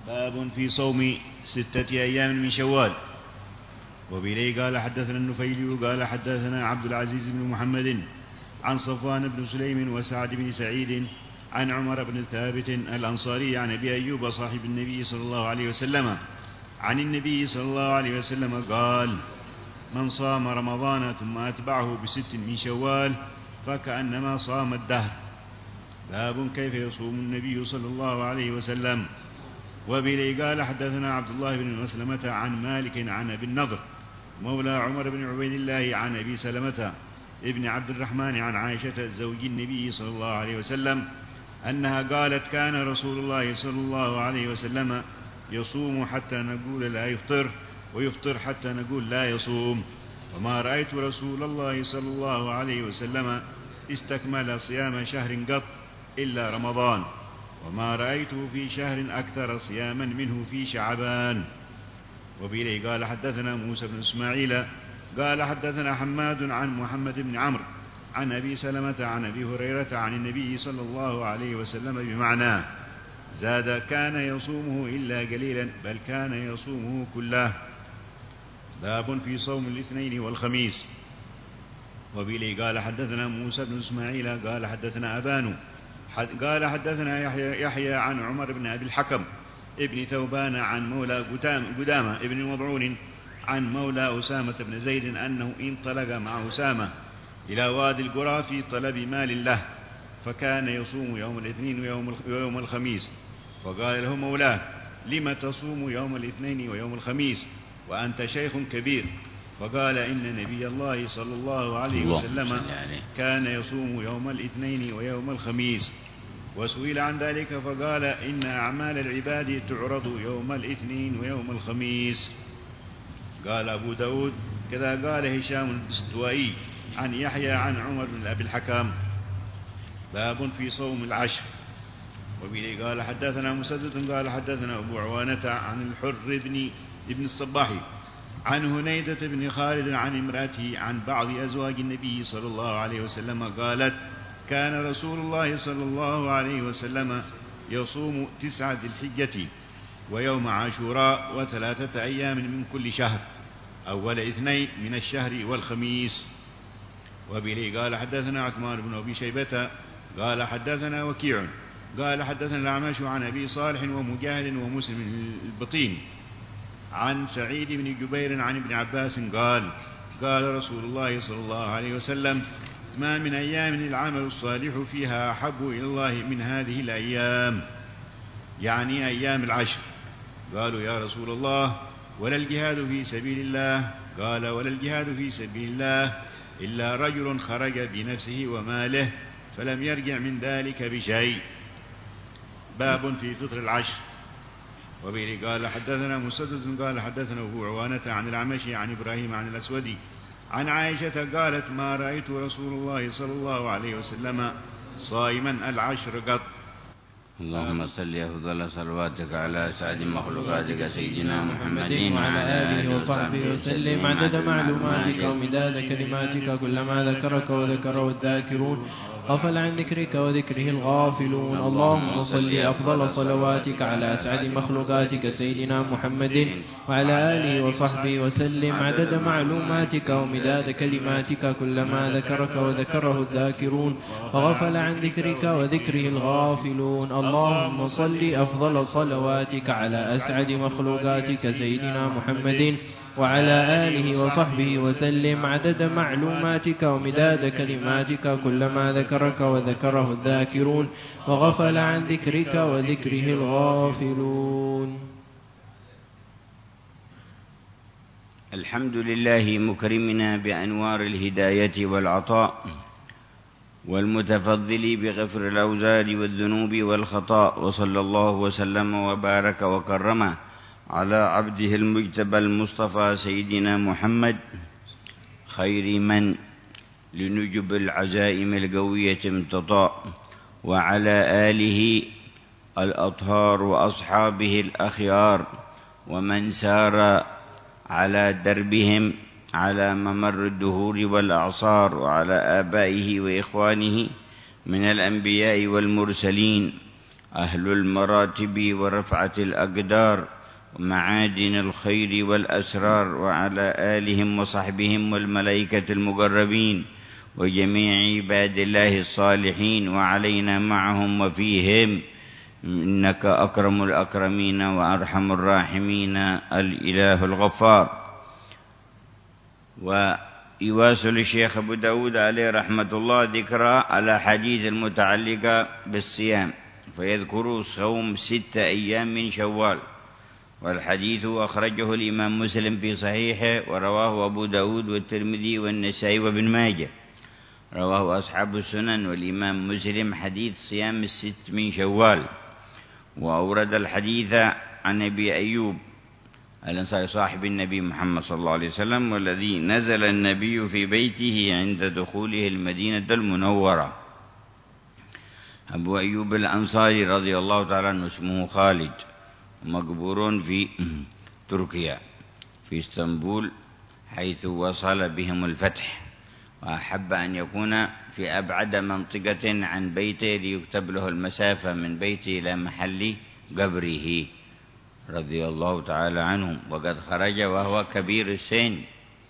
باب في صوم 6 أيام من شوال. وبإليه قال حدثنا النفيلي قال حدثنا عبد العزيز بن محمد عن صفوان بن سليم وسعد بن سعيد عن عمر بن ثابت الأنصاري عن أبي أيوب صاحب النبي صلى الله عليه وسلم عن النبي صلى الله عليه وسلم قال: من صام رمضان ثم أتبعه ب6 من شوال فكأنما صام الدهر. باب كيف يصوم النبي صلى الله عليه وسلم. وبإليه قال حدثنا عبد الله بن مسلمة عن مالك عن أبي النضر مولى عمر بن عبيد الله عن أبي سلمة ابن عبد الرحمن عن عائشة زوج النبي صلى الله عليه وسلم أنها قالت: كان رسول الله صلى الله عليه وسلم يصوم حتى نقول لا يفطر، ويفطر حتى نقول لا يصوم، وما رأيت رسول الله صلى الله عليه وسلم استكمل صيام شهر قط إلا رمضان، وما رأيته في شهر أكثر صياما منه في شعبان. وبإليه قال حدثنا موسى بن إسماعيل قال حدثنا حماد عن محمد بن عمرو عن أبي سلمة عن أبي هريرة عن النبي صلى الله عليه وسلم بمعناه، زاد: كان يصومه إلا قليلا، بل كان يصومه كله. باب في صوم الاثنين والخميس. وبإليه قال حدثنا موسى بن إسماعيل قال حدثنا أبان قال حدثنا يحيى عن عمر بن أبي الحكم ابن ثوبان عن مولى قدامة ابن مضعون عن مولى أسامة بن زيد أنه انطلق مع أسامة إلى وادي القرى في طلب مال له، فكان يصوم يوم الاثنين ويوم الخميس، فقال له مولاه: لم تصوم يوم الاثنين ويوم الخميس وأنت شيخ كبير؟ فقال: إن نبي الله صلى الله عليه وسلم كان يصوم يوم الاثنين ويوم الخميس. وسئل عن ذلك فقال: إن أعمال العباد تعرض يوم الاثنين ويوم الخميس. قال أبو داود: كذا قال هشام الدستوائي عن يحيى عن عمر بن أبي الحكم. باب في صوم العشر. وبه قال حدثنا مسدد قال حدثنا أبو عوانة عن الحر بن الصباح عن هنيدة بن خالد عن امرأته عن بعض أزواج النبي صلى الله عليه وسلم قالت: كان رسول الله صلى الله عليه وسلم يصوم 9 ذي الحجة ويوم عاشوراء و3 أيام من كل شهر، أول 2 من الشهر والخميس. وبه قال حدثنا عثمان بن أبي شيبة قال حدثنا وكيع قال حدثنا الأعمش عن أبي صالح ومجاهد ومسلم البطين عن سعيد بن جبير عن ابن عباس قال رسول الله صلى الله عليه وسلم: ما من أيام العمل الصالح فيها أحب إلى الله من هذه الأيام، يعني أيام العشر. قالوا: يا رسول الله، ولا الجهاد في سبيل الله؟ قال: ولا الجهاد في سبيل الله إلا رجل خرج بنفسه وماله فلم يرجع من ذلك بشيء. باب في فطر العشر. وبه قال حدثنا مسدد قال حدثنا أبو عوانة عن الأعمش عن إبراهيم عن الأسود عن عائشة قالت: ما رأيت رسول الله صلى الله عليه وسلم صائما العشر قط. اللهم صل أفضل صلواتك على سعد مخلوقاتك سيدنا محمد وعلى آله وصحبه وسلم عدد معلوماتك ومداد كلماتك، كلما ذكرك وذكره الذاكرون غفل عن ذكرك وذكره الغافلون. اللهم صل أفضل صلواتك على أسعد مخلوقاتك سيدنا محمد وعلى آله وصحبه وسلم عدد معلوماتك ومداد كلماتك، كلما ذكرك وذكره الذاكرون وغفل عن ذكرك وذكره الغافلون. اللهم صل أفضل صلواتك على أسعد مخلوقاتك سيدنا محمد وعلى آله وصحبه وسلم عدد معلوماتك ومداد كلماتك، كلما ذكرك وذكره الذاكرون وغفل عن ذكرك وذكره الغافلون. الحمد لله مكرمنا بأنوار الهداية والعطاء، والمتفضل بغفر الأوزار والذنوب والخطاء، وصلى الله وسلم وبارك وكرم على عبده المجتبى المصطفى سيدنا محمد خير من لنجب العزائم القوية امتطاء، وعلى آله الأطهار وأصحابه الأخيار، ومن سار على دربهم على ممر الدهور والأعصار، وعلى آبائه وإخوانه من الأنبياء والمرسلين أهل المراتب ورفعة الأقدار ومعادن الخير والأسرار، وعلى آلهم وصحبهم والملائكة المقربين وجميع عباد الله الصالحين، وعلينا معهم وفيهم، إنك أكرم الأكرمين وأرحم الراحمين الإله الغفار. ويواصل الشيخ أبو داود عليه رحمة الله ذكر الأحاديث المتعلقة بالصيام، فيذكر صوم 6 أيام من شوال، والحديث أخرجه الإمام مسلم في صحيحه، ورواه أبو داود والترمذي والنسائي وابن ماجه، رواه أصحاب السنن، والإمام مسلم حديث صيام 6 من شوال. وأورد الحديث عن أبي أيوب الأنصاري صاحب النبي محمد صلى الله عليه وسلم، والذي نزل النبي في بيته عند دخوله المدينة المنورة. أبو أيوب الأنصاري رضي الله تعالى عنه اسمه خالد، مقبور في تركيا في اسطنبول، حيث وصل بهم الفتح، وأحب أن يكون في أبعد منطقة عن بيته ليكتب له المسافة من بيته إلى محل قبره رضي الله تعالى عنه. وقد خرج وهو كبير السن،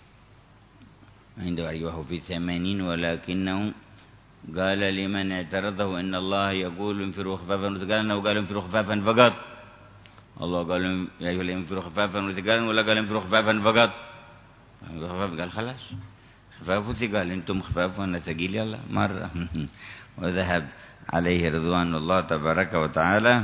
وهو في 80، ولكنه قال لمن اعترضه إن الله يقول انفروا خفافا وثقالا، أنه قال انفروا خفافا فقط. الله قال يا أيها الذين انفروا خفافا وثقالا، ولا قال انفروا خفافا فقط؟ قال خلاص خفاف وثقال، انتم خفاف وانا ثقيل، يلا مرة. وذهب عليه رضوان الله تبارك وتعالى.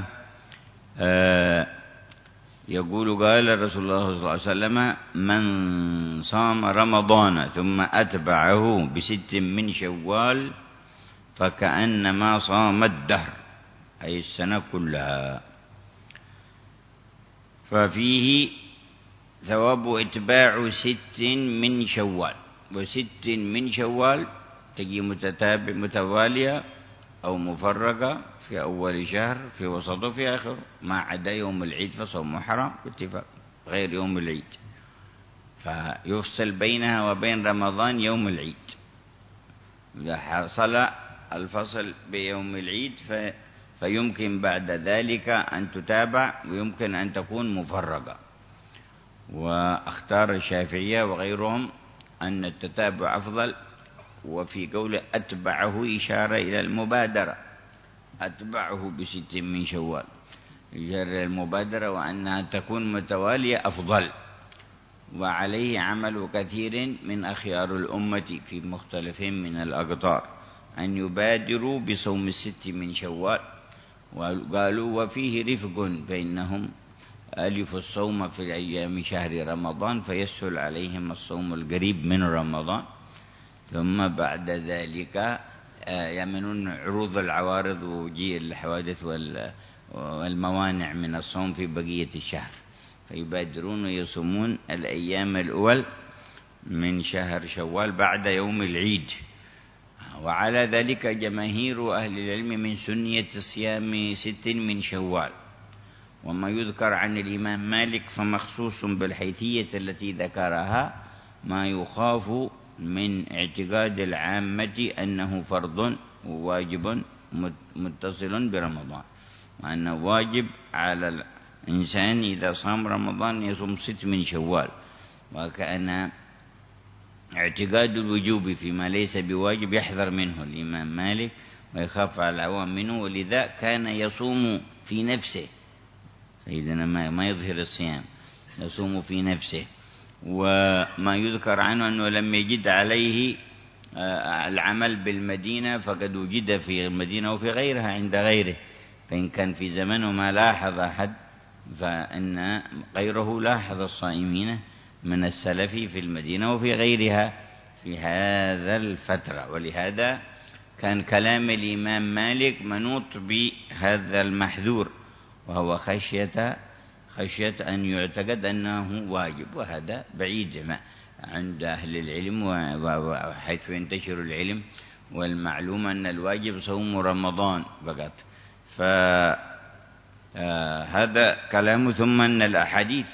يقول قال رسول الله صلى الله عليه وسلم: من صام رمضان ثم أتبعه ب6 من شوال فكأنما صام الدهر، أي السنة كلها. ففيه ثواب إتباع 6 من شوال، و6 من شوال تجي متوالية أو مفرقة، في أول شهر، في وسطه، في آخر، ما عدا يوم العيد فصوم حرام باتفاق، غير يوم العيد، فيفصل بينها وبين رمضان يوم العيد. إذا حصل الفصل بيوم العيد فيمكن بعد ذلك أن تتابع، ويمكن أن تكون مفرقة. واختار الشافعية وغيرهم أن التتابع أفضل، وفي قول أتبعه إشارة إلى المبادرة، أتبعه ب6 من شوال إشارة المبادرة، وأنها تكون متوالية أفضل. وعليه عمل كثير من أخيار الأمة في مختلف من الأقطار أن يبادروا بصوم 6 من شوال. وقالوا وفيه رفق، فإنهم ألفوا الصوم في أيام شهر رمضان فيسهل عليهم الصوم القريب من رمضان، ثم بعد ذلك يمنون عروض العوارض وجيء الحوادث والموانع من الصوم في بقية الشهر، فيبادرون ويصومون الأيام الأول من شهر شوال بعد يوم العيد. وعلى ذلك جماهير أهل العلم من سنية صيام 6 من شوال. وما يذكر عن الإمام مالك فمخصوص بالحيثية التي ذكرها، ما يخاف من اعتقاد العامة أنه فرض وواجب متصل برمضان، وأنه واجب على الإنسان إذا صام رمضان يصوم 6 من شوال، وكأن اعتقاد الوجوب فيما ليس بواجب يحذر منه الإمام مالك ويخاف على العوام منه، ولذا كان يصوم في نفسه، سيدنا ما يظهر الصيام، يصوم في نفسه. وما يذكر عنه أنه لم يجد عليه العمل بالمدينة، فقد وجد في المدينة وفي غيرها عند غيره، فإن كان في زمنه ما لاحظ أحد فإن غيره لاحظ الصائمين من السلف في المدينة وفي غيرها في هذا الفترة. ولهذا كان كلام الإمام مالك منوط بهذا المحذور، وهو خشية أن يعتقد أنه واجب، وهذا بعيد عند أهل العلم، وحيث ينتشر العلم والمعلوم أن الواجب صوم رمضان فقط. فهذا كلام. ثم أن الأحاديث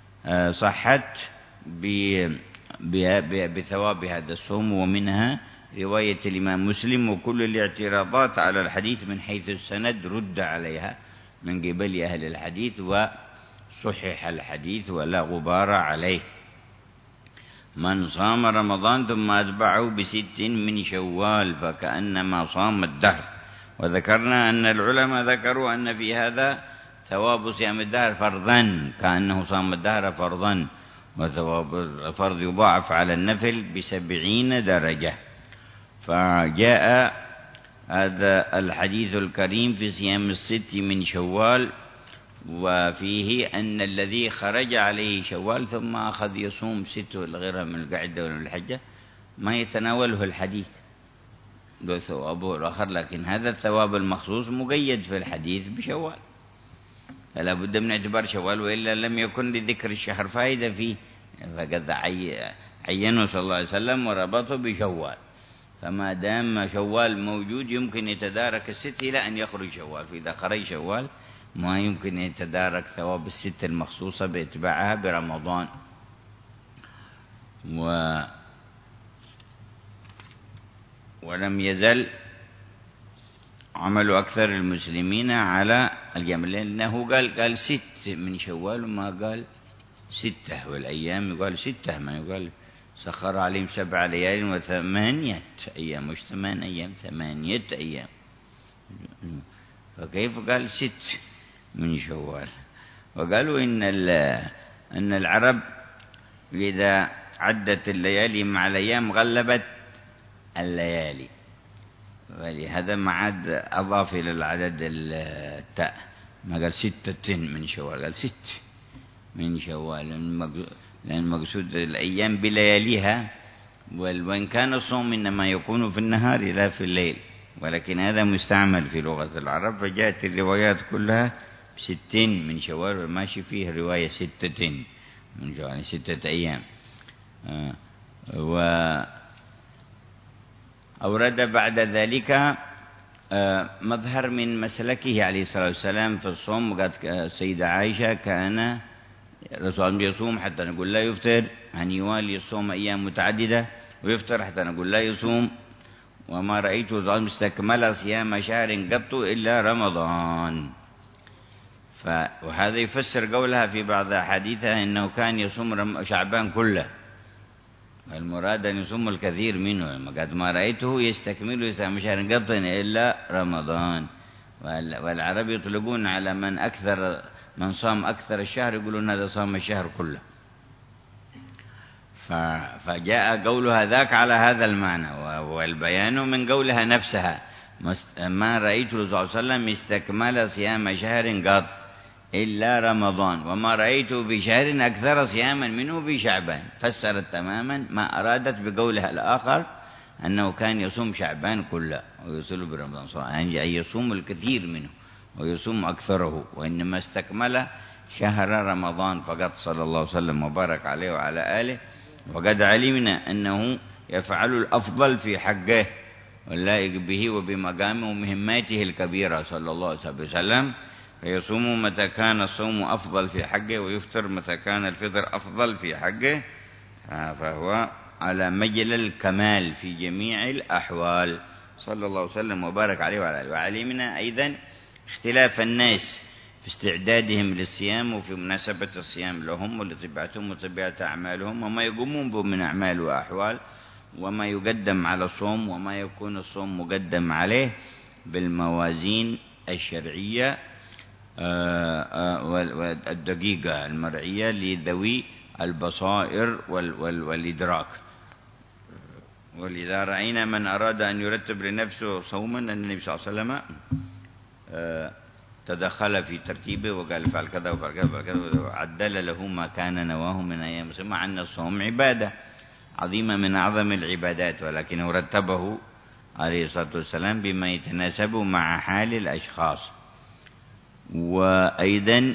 صحت بثواب هذا الصوم، ومنها رواية الإمام مسلم، وكل الاعتراضات على الحديث من حيث السند رد عليها من قبل أهل الحديث وصحح الحديث ولا غبار عليه. من صام رمضان ثم أتبعه ب6 من شوال فكأنما صام الدهر. وذكرنا أن العلماء ذكروا أن في هذا ثواب صيام الدهر فرضا، كأنه صام الدهر فرضا، وثواب الفرض يضاعف على النفل ب70 درجة. فجاء هذا الحديث الكريم في صيام 6 من شوال، وفيه أن الذي خرج عليه شوال ثم أخذ يصوم 6 الغيرها من القعدة والحجة ما يتناوله الحديث له ثوابه الآخر، لكن هذا الثواب المخصوص مقيد في الحديث بشوال، فلا بد من اعتبار شوال، وإلا لم يكن لذكر الشهر فائدة فيه. فقد عينه صلى الله عليه وسلم وربطه بشوال، فما دام شوال موجود يمكن يتدارك 6 إلى أن يخرج شوال، فإذا خرج شوال ما يمكن يتدارك ثواب 6 المخصوصة باتباعها برمضان. ولم يزل عمل أكثر المسلمين على الجمع، لأنه قال 6 من شوال وما قال 6، والأيام يقال 6 ما يقال سخر عليهم 7 ليال و8 أيام، مش 8 أيام 8 أيام، فكيف قال 6 من شوال؟ وقالوا إن العرب إذا عدت الليالي مع الأيام غلبت الليالي، ولهذا ما عاد أضاف إلى العدد التاء، ما قال 6 من شوال، قال 6 من شوال، لأن المقصود الأيام بلياليها، وإن كان الصوم إنما يكون في النهار لا في الليل، ولكن هذا مستعمل في لغة العرب، فجاءت الروايات كلها ب6 من شوال، وماشي فيه رواية 6 من شوال 6 أيام. وأورد بعد ذلك مظهر من مسلكه عليه الصلاة والسلام في الصوم، وقالت السيدة عائشة كان الرسول الله يصوم حتى نقول لا يفطر، أن يوالي الصوم أيام متعددة ويفطر حتى نقول لا يصوم، وما رأيته مستكمل صيام شهر قط إلا رمضان. وهذا يفسر قولها في بعض أحاديثها إنه كان يصوم شعبان كله، والمراد أن يصوم الكثير منه، قد ما رأيته يستكمل صيام شهر قط إلا رمضان. والعرب يطلقون على من صام أكثر الشهر يقولون هذا صام الشهر كله. فجاء قولها ذاك على هذا المعنى، والبيان من قولها نفسها ما رأيت صلى الله عليه وسلم استكمل صيام شهر قط إلا رمضان، وما رأيته بشهر أكثر صياما منه بشعبان، فسرت تماما ما أرادت بقولها الآخر أنه كان يصوم شعبان كله ويصل برمضان صلى الله عليه وسلم، يعني يصوم الكثير منه ويصوم أكثره، وإنما استكمل شهر رمضان فقط صلى الله عليه وسلم وبارك عليه وعلى آله. وقد علمنا أنه يفعل الأفضل في حقه واللائق به وبمقامه ومهماته الكبيرة صلى الله عليه وسلم، فيصوم متى كان الصوم أفضل في حقه، ويفطر متى كان الفطر أفضل في حقه، فهو على مجل الكمال في جميع الأحوال صلى الله عليه وسلم وبارك عليه وعلى آله. وعلمنا أيضا اختلاف الناس في استعدادهم للصيام وفي مناسبة الصيام لهم ولطبيعتهم وطبيعة أعمالهم، وما يقومون به من أعمال وأحوال، وما يقدم على الصوم وما يكون الصوم مقدم عليه بالموازين الشرعية والدقيقة المرعية لذوي البصائر والإدراك. ولذا رأينا من أراد أن يرتب لنفسه صوما أن النبي صلى الله عليه وسلم تدخل في ترتيبه وقال فعل كذا وفعل كذا وفعل كذا، وعدل له ما كان نواه من أيام، مع أن الصوم عبادة عظيمة من أعظم العبادات، ولكنه رتبه عليه الصلاة والسلام بما يتناسب مع حال الأشخاص. وأيضا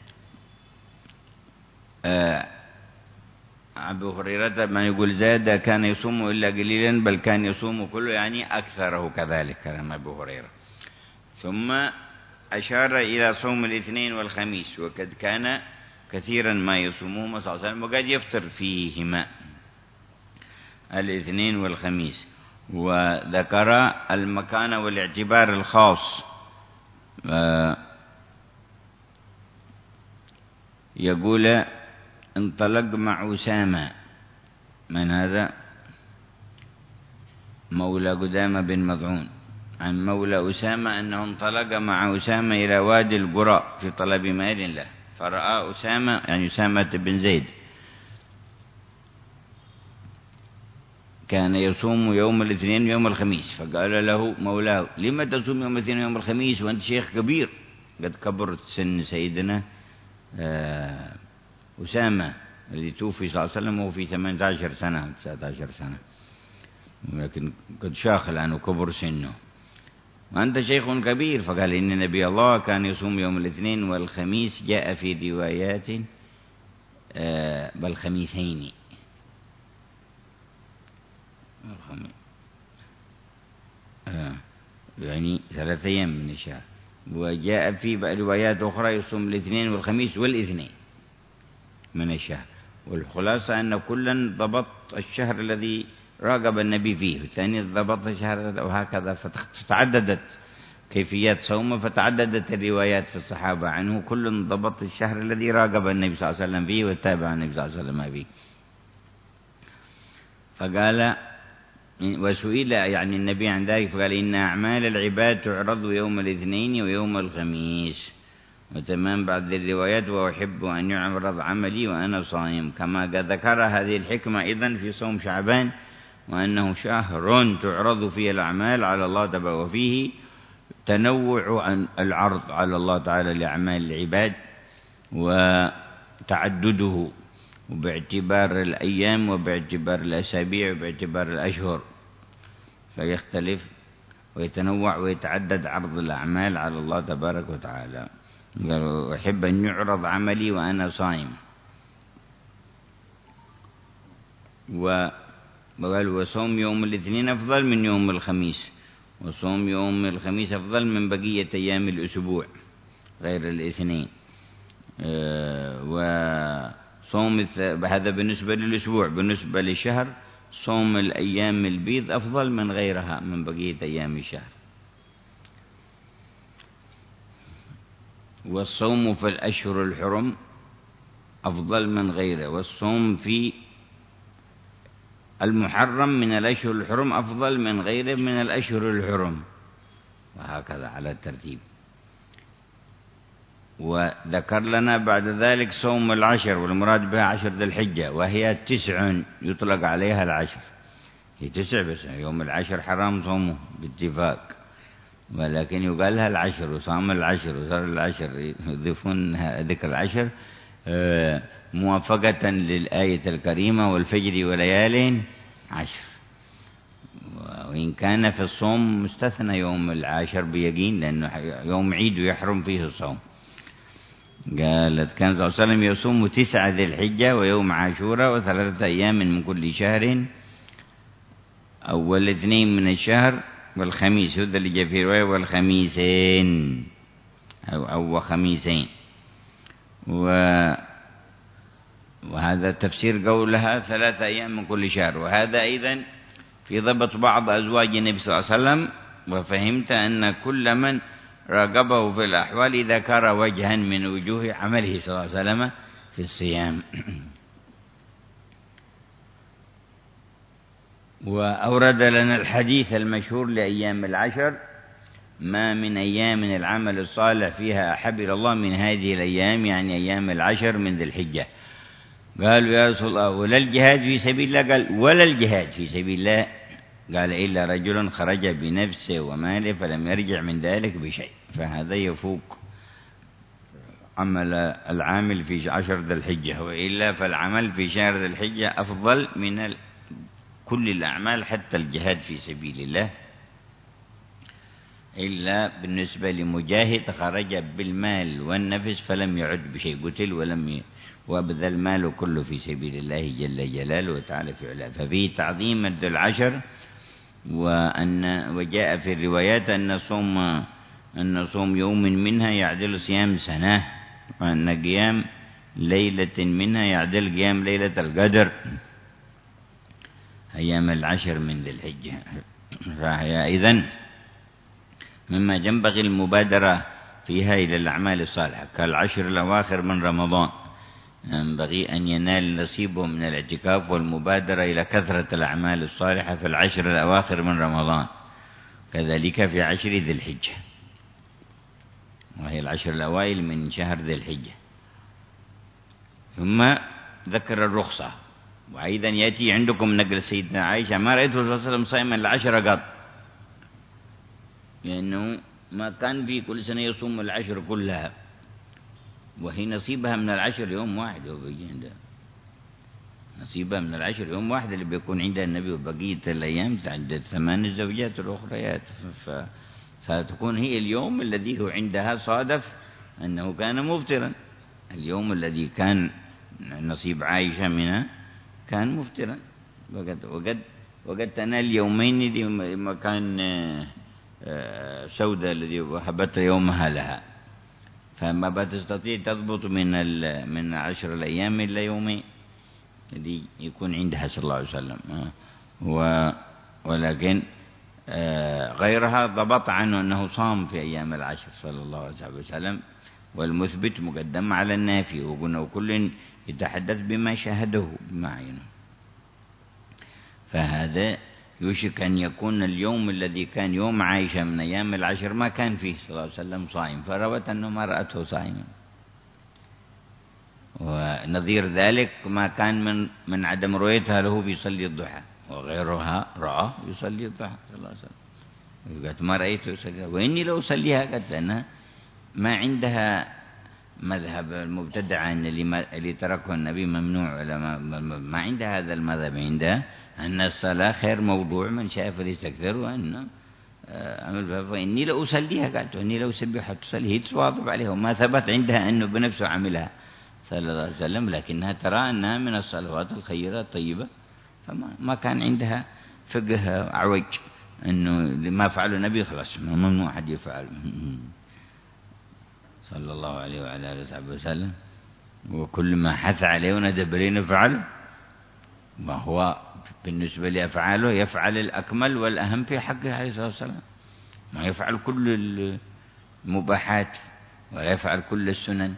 أبو هريرة ما يقول زاد كان يصوم إلا قليلا بل كان يصوم كله، يعني أكثره كذلك كلام أبو هريرة. ثم أشار إلى صوم الاثنين والخميس، وقد كان كثيرا ما يصومهما صلى الله عليه وسلم وقد يفطر فيهما الاثنين والخميس. وذكر المكان والاعتبار الخاص. يقول انطلق مع أسامة. من هذا؟ مولى قدامة بن مضعون، عن مولى أسامة أنه انطلق مع أسامة إلى وادي القرى في طلب مال له، فرأى أسامة يعني أسامة بن زيد كان يصوم يوم الاثنين ويوم الخميس، فقال له مولاه لما تصوم يوم الاثنين ويوم الخميس وأنت شيخ كبير؟ قد كبرت سن سيدنا أسامة الذي توفي صلى الله عليه وسلم وهو في 18 سنة 19 سنة، لكن قد شاخ عنه كبر سنه، وأنت شيخ كبير. فقال إن نبي الله كان يصوم يوم الاثنين والخميس، جاء في روايات بل خميسين، يعني 3 أيام من الشهر، وجاء في روايات أخرى يصوم الاثنين والخميس والاثنين من الشهر. والخلاصة أن كلا ضبط الشهر الذي راقب النبي فيه، والثاني ضبط الشهر وهكذا، فتعددت كيفيات صومه، فتعددت الروايات في الصحابة عنه، كل ضبط الشهر الذي راقب النبي صلى الله عليه وسلم فيه واتبع النبي صلى الله عليه وسلم فيه. فقال وسئل يعني النبي عن ذلك فقال إن أعمال العباد تعرض يوم الاثنين ويوم الخميس، وتمام بعض الروايات وأحب أن يعرض عملي وأنا صائم، كما قد ذكر هذه الحكمة أيضا في صوم شعبان، وأنه شهر تعرض فيه الأعمال على الله تبارك، وفيه تنوع عن العرض على الله تعالى لأعمال العباد وتعدده، وباعتبار الأيام وباعتبار الأسابيع وباعتبار الأشهر، فيختلف ويتنوع ويتعدد عرض الأعمال على الله تبارك وتعالى. قال أحب أن يعرض عملي وأنا صائم. وقال وصوم يوم الاثنين أفضل من يوم الخميس، وصوم يوم الخميس أفضل من بقية أيام الأسبوع غير الاثنين. وصوم هذا بالنسبة للأسبوع، بالنسبة للشهر صوم الأيام البيض أفضل من غيرها من بقية أيام الشهر. والصوم في الأشهر الحرم أفضل من غيره، والصوم في المحرم من الأشهر الحرم أفضل من غيره من الأشهر الحرم، وهكذا على الترتيب. وذكر لنا بعد ذلك صوم العشر، والمراد بها 10 ذي الحجة، وهي 9 يطلق عليها العشر، هي 9 بس، يوم العشر حرام صومه باتفاق، ولكن يقال لها العشر وصام العشر وصار العشر، يضيفون ذكر العشر موافقة للآية الكريمة والفجر وليال عشر. وإن كان في الصوم مستثنى يوم العاشر بيقين، لأنه يوم عيد ويحرم فيه الصوم. قالت كان صلى الله عليه وسلم يصوم 9 ذي الحجة ويوم عاشوراء و3 أيام من كل شهر، أول 2 من الشهر والخميس، هذا اللي جاء في رواية والخميسين أو خميسين. وهذا تفسير قولها 3 أيام من كل شهر. وهذا أيضا في ضبط بعض أزواج النبي صلى الله عليه وسلم، وفهمت أن كل من راقبه في الأحوال ذكر وجها من وجوه عمله صلى الله عليه وسلم في الصيام. وأورد لنا الحديث المشهور لأيام العشر: ما من أيام العمل الصالح فيها أحب إلى الله من هذه الأيام، يعني أيام العشر من ذي الحجة. قالوا يا رسول الله ولا الجهاد في سبيل الله؟ قال ولا الجهاد في سبيل الله، قال إلا رجل خرج بنفسه وماله فلم يرجع من ذلك بشيء، فهذا يفوق عمل العامل في 10 ذي الحجة، وإلا فالعمل في شهر ذي الحجة أفضل من كل الأعمال حتى الجهاد في سبيل الله، إلا بالنسبة لمجاهد خرج بالمال والنفس فلم يعد بشيء، قتل وبذل ماله كله في سبيل الله جل جلاله وتعالى في علاه. ففيه تعظيم ذي العشر، وجاء في الروايات أن صوم يوم منها يعدل صيام سنة، وأن قيام ليلة منها يعدل قيام ليلة القدر، أيام العشر من ذي الحجة. فهي إذن مما ينبغي المبادرة فيها إلى الأعمال الصالحة كالعشر الأواخر من رمضان، ينبغي أن ينال نصيبه من الاعتكاف والمبادرة إلى كثرة الأعمال الصالحة في العشر الأواخر من رمضان، كذلك في عشر ذي الحجة، وهي العشر الأوائل من شهر ذي الحجة. ثم ذكر الرخصة. وأيضا يأتي عندكم نقل سيدنا عائشة: ما رأيت الرسول صلى الله عليه وسلم صائما العشر قط، لأنه ما كان في كل سنة يصوم العشر كلها، وهي نصيبها من العشر يوم واحد، وبيجي عندها نصيبها من العشر يوم واحد اللي بيكون عندها النبي، وبقية الأيام تعدد 8 زوجات الأخريات، فتكون هي اليوم الذي هو عندها صادف أنه كان مفطرا، اليوم الذي كان نصيب عائشة منها كان مفطرا، وقد تنال اليومين لما كان سودة الذي وهبت يومها لها، فما بتستطيع تضبط من 10 الأيام إلا يومين الذي يكون عندها صلى الله عليه وسلم. ولكن غيرها ضبط عنه أنه صام في أيام العشر صلى الله عليه وسلم، والمثبت مقدم على النافي، وقلنا وكل يتحدث بما شاهده بمعينه. فهذا يوشك أن يكون اليوم الذي كان يوم عائشة من أيام العشر ما كان فيه صلى الله عليه وسلم صائم، فروت أنه ما رأته صائما. ونظير ذلك ما كان من عدم رؤيتها له بيصلي الضحى، وغيرها رأى يصلي الضحى صلى الله عليه وسلم، قالت ما رأيته يصلي، وإني لو أصليها، قالت لأنها ما عندها مذهب المبتدع أن اللي تركه النبي ممنوع، ولا ما عندها هذا المذهب، عندها أن الصلاة خير موضوع، من شاء فليستكثر، وأن فإني لو أصليها، قالت إني لو سبحت تصلي، هي تواظب عليها، وما ثبت عندها أنه بنفسه عملها صلى الله عليه وسلم، لكنها ترى أنها من الصلوات الخيرة الطيبة، فما كان عندها فقه عوج أنه ما فعله النبي خلاص ممنوع حد يفعل صلى الله عليه وعلى آله وصحبه وسلم. وكل ما حث عليه وندب لي نفعل، ما هو بالنسبة لأفعاله يفعل الأكمل والأهم في حقه عليه الصلاة والسلام، ما يفعل كل المباحات ولا يفعل كل السنن،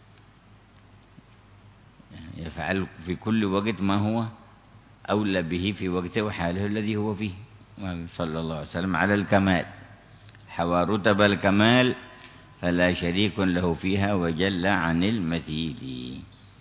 يفعل في كل وقت ما هو أولى به في وقته وحاله الذي هو فيه صلى الله عليه وسلم على الكمال، حوى رتب الكمال فلا شريك له فيها وجل عن المثيل.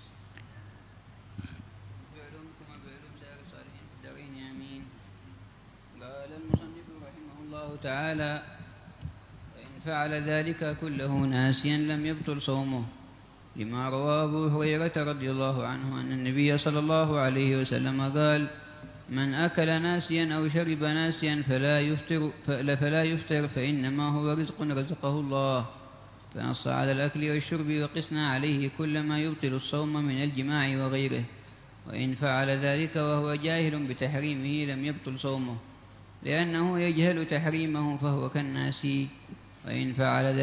قال المصنف رحمه الله تعالى: وإن فعل ذلك كله ناسيا لم يبطل صومه، لما روى أبو هريرة رضي الله عنه أن النبي صلى الله عليه وسلم قال: من أكل ناسيا أو شرب ناسيا فلا يفطر فإنما هو رزق رزقه الله. فنص على الأكل والشرب، وقسنا عليه كل ما يبطل الصوم من الجماع وغيره. وإن فعل ذلك وهو جاهل بتحريمه لم يبطل صومه، لأنه يجهل تحريمه فهو كالناسي. وإن فعل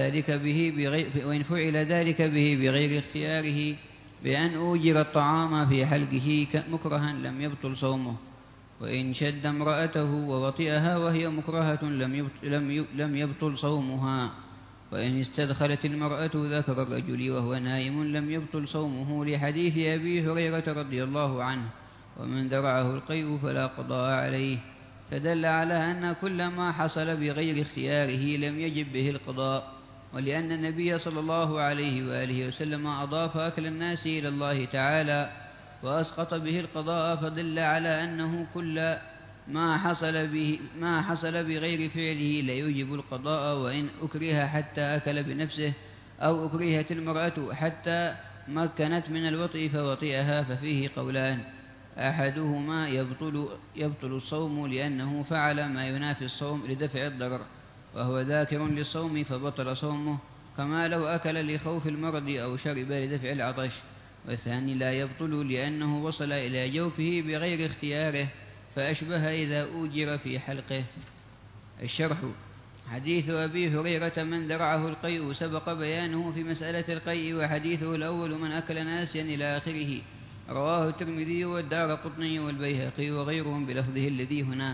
ذلك به بغير اختياره، بأن أوجر الطعام في حلقه مكرها لم يبطل صومه. وإن شد امرأته ووطئها وهي مكرهة لم يبطل صومها. وإن استدخلت المرأة ذكر الرجل وهو نائم لم يبطل صومه، لحديث أبي هريرة رضي الله عنه: ومن ذرعه القيء فلا قضاء عليه. فدل على أن كل ما حصل بغير اختياره لم يجب به القضاء. ولأن النبي صلى الله عليه وآله وسلم أضاف أكل الناس إلى الله تعالى وأسقط به القضاء، فدل على أنه كل ما حصل بغير فعله لا يوجب القضاء. وإن أكره حتى أكل بنفسه، أو أكرهت المرأة حتى مكنت من الوطئ فوطئها، ففيه قولان: أحدهما يبطل الصوم لأنه فعل ما ينافي الصوم لدفع الضرر وهو ذاكر للصوم فبطل صومه، كما لو أكل لخوف المرض أو شرب لدفع العطش. والثاني لا يبطل لأنه وصل إلى جوفه بغير اختياره، فأشبه إذا أوجر في حلقه. الشرح: حديث أبي هريرة من ذرعه القيء سبق بيانه في مسألة القيء، وحديثه الأول من أكل ناسيا إلى آخره رواه الترمذي والدارقطني والبيهقي وغيرهم بلفظه الذي هنا.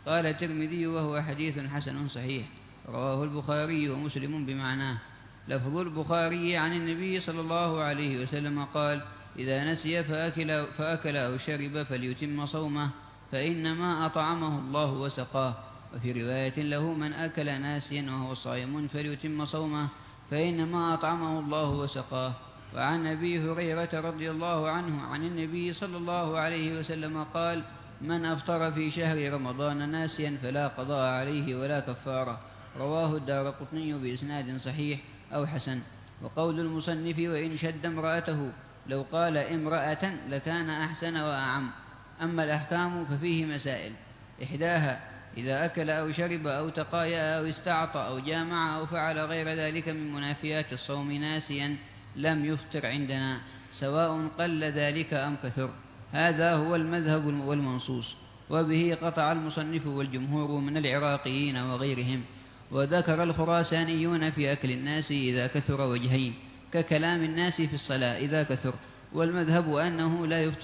قال الترمذي وهو حديث حسن صحيح، رواه البخاري ومسلم بمعناه. لفظ البخاري عن النبي صلى الله عليه وسلم قال: إذا نسي فأكل أو شرب فليتم صومه فإنما أطعمه الله وسقاه. وفي رواية له: من أكل ناسيا وهو صائم فليتم صومه فإنما أطعمه الله وسقاه. وعن أبي هريرة رضي الله عنه عن النبي صلى الله عليه وسلم قال: من أفطر في شهر رمضان ناسيا فلا قضاء عليه ولا كفارة. رواه الدارقطني بإسناد صحيح أو حسن. وقول المصنف: وإن شد امرأته، لو قال امرأة لكان أحسن وأعم. أما الأحكام ففيه مسائل، إحداها: إذا أكل أو شرب أو تقايا أو استعطى أو جامع أو فعل غير ذلك من منافيات الصوم ناسيا لم يفطر عندنا، سواء قل ذلك أم كثر. هذا هو المذهب والمنصوص، وبه قطع المصنف والجمهور من العراقيين وغيرهم. وذكر الخراسانيون في أكل الناس إذا كثر وجهين، ككلام الناس في الصلاة إذا كثر، والمذهب أنه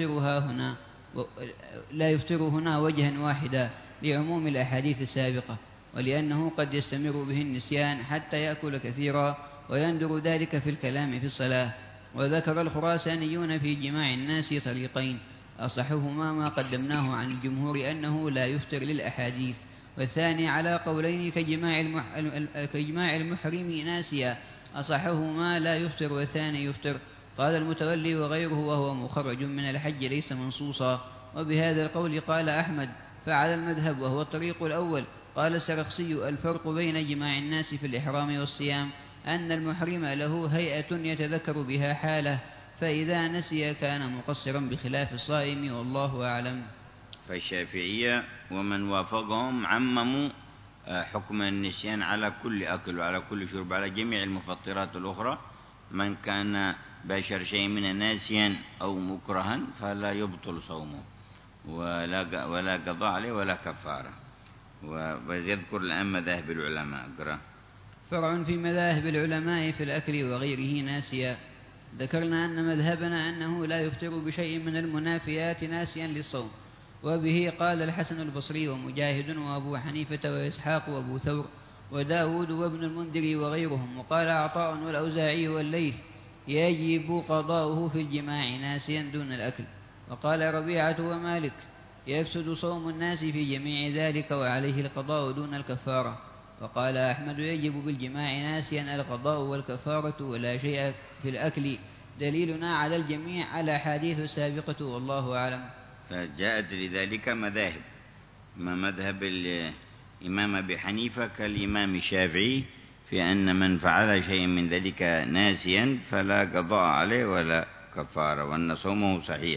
لا يفطر هنا وجها واحدا لعموم الأحاديث السابقة، ولأنه قد يستمر به النسيان حتى يأكل كثيرا ويندر ذلك في الكلام في الصلاة. وذكر الخراسانيون في جماع الناس طريقين، أصحهما ما قدمناه عن الجمهور أنه لا يفطر للأحاديث، والثاني على قولين كجماع المحرم ناسيا، أصحهما لا يفطر والثاني يفطر. قال المتولي وغيره وهو مخرج من الحج ليس منصوصا. وبهذا القول قال أحمد: فعلى المذهب وهو الطريق الأول. قال السرخسي: الفرق بين جماع الناس في الإحرام والصيام أن المحرم له هيئة يتذكر بها حاله، فإذا نسي كان مقصرا بخلاف الصائم، والله أعلم. فالشافعية ومن وافقهم عمموا حكم النسيان على كل أكل وعلى كل شرب، على جميع المفطرات الأخرى. من كان باشر شيء من ناسيا أو مكرها فلا يبطل صومه ولا قضاء عليه ولا كفارة. ويذكر الآن مذاهب العلماء. اقرأ. فرع في مذاهب العلماء في الأكل وغيره ناسيا. ذكرنا أن مذهبنا أنه لا يفطر بشيء من المنافيات ناسيا للصوم، وبه قال الحسن البصري ومجاهد وأبو حنيفة وإسحاق وأبو ثور وداود وابن المنذر وغيرهم. وقال عطاء والأوزاعي والليث: يجب قضاؤه في الجماع ناسيا دون الأكل. وقال ربيعة ومالك: يفسد صوم الناس في جميع ذلك وعليه القضاء دون الكفارة. وقال أحمد: يجب بالجماع ناسيا القضاء والكفارة ولا شيء في الأكل. دليلنا على الجميع على حديث السابقة، والله أعلم. فجاءت لذلك مذاهب، ما مذهب الإمام أبي حنيفة كالإمام الشافعي في أن من فعل شيء من ذلك ناسيا فلا قضاء عليه ولا كفارة وأن صومه صحيح.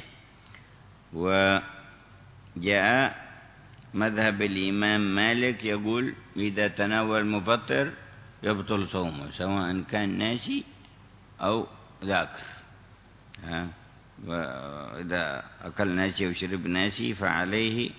وجاء مذهب الإمام مالك يقول: إذا تناول المفطر يبطل صومه سواء كان ناسي أو ذاكر. وإذا أكل ناسي وشرب ناسي فعليه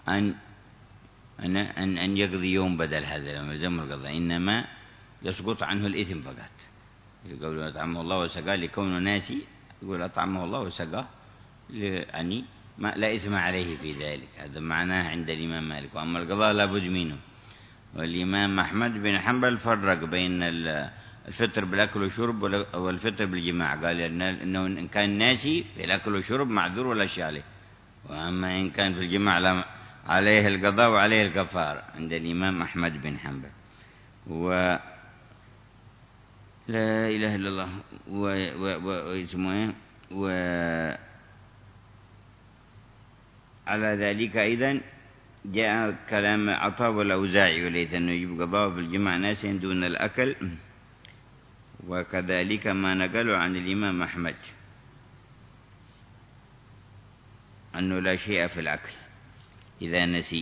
أن يقضي يوم بدل هذا، لما يلزم القضاء، إنما يسقط عنه الإثم فقط. يقول: أطعمه الله وسقاه لكونه ناسي، يقول: أطعمه الله وسقاه يعني لا إثم عليه في ذلك. هذا معناه عند الإمام مالك. وأما القضاء لا بد منه. والإمام أحمد بن حنبل فرق بين الفطر بالأكل والشرب والفطر بالجماع، قال إنه إن كان ناسي في الأكل والشرب معذور ولا شيء عليه، وأما إن كان في الجماع عليه القضاء وعليه الكفارة عند الإمام أحمد بن حنبل. لا إله إلا الله. واسمه على ذلك أيضا جاء كلام عطاء والأوزاعي وليس أنه يجب قضاء في الجماع ناس دون الأكل، وكذلك ما نقلوا عن الإمام أحمد أنه لا شيء في الأكل إذا نسي.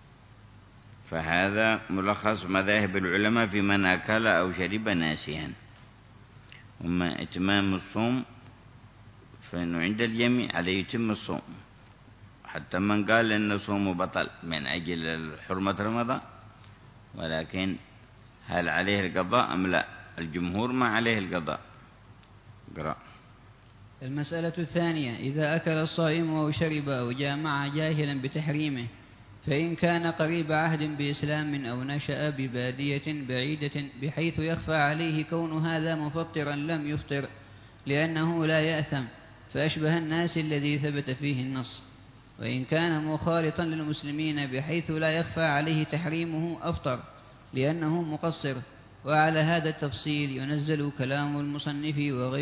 فهذا ملخص مذاهب العلماء في من أكل أو شرب ناسيا. وما إتمام الصوم فإنه عند الجميع عليه يتم الصوم، حتى من قال إن صومه بطل من أجل حرمة رمضان، ولكن هل عليه القضاء أم لا؟ الجمهور ما عليه القضاء. قرأ. المسألة الثانية: إذا أكل الصائم أو شرب أو جامع جاهلا بتحريمه فإن كان قريب عهد بإسلام أو نشأ ببادية بعيدة بحيث يخفى عليه كون هذا مفطرا لم يفطر لأنه لا يأثم، فأشبه الناس الذي ثبت فيه النص. وإن كان مخالطا للمسلمين بحيث لا يخفى عليه تحريمه أفطر لأنه مقصر. وعلى هذا التفصيل ينزل كلام المصنف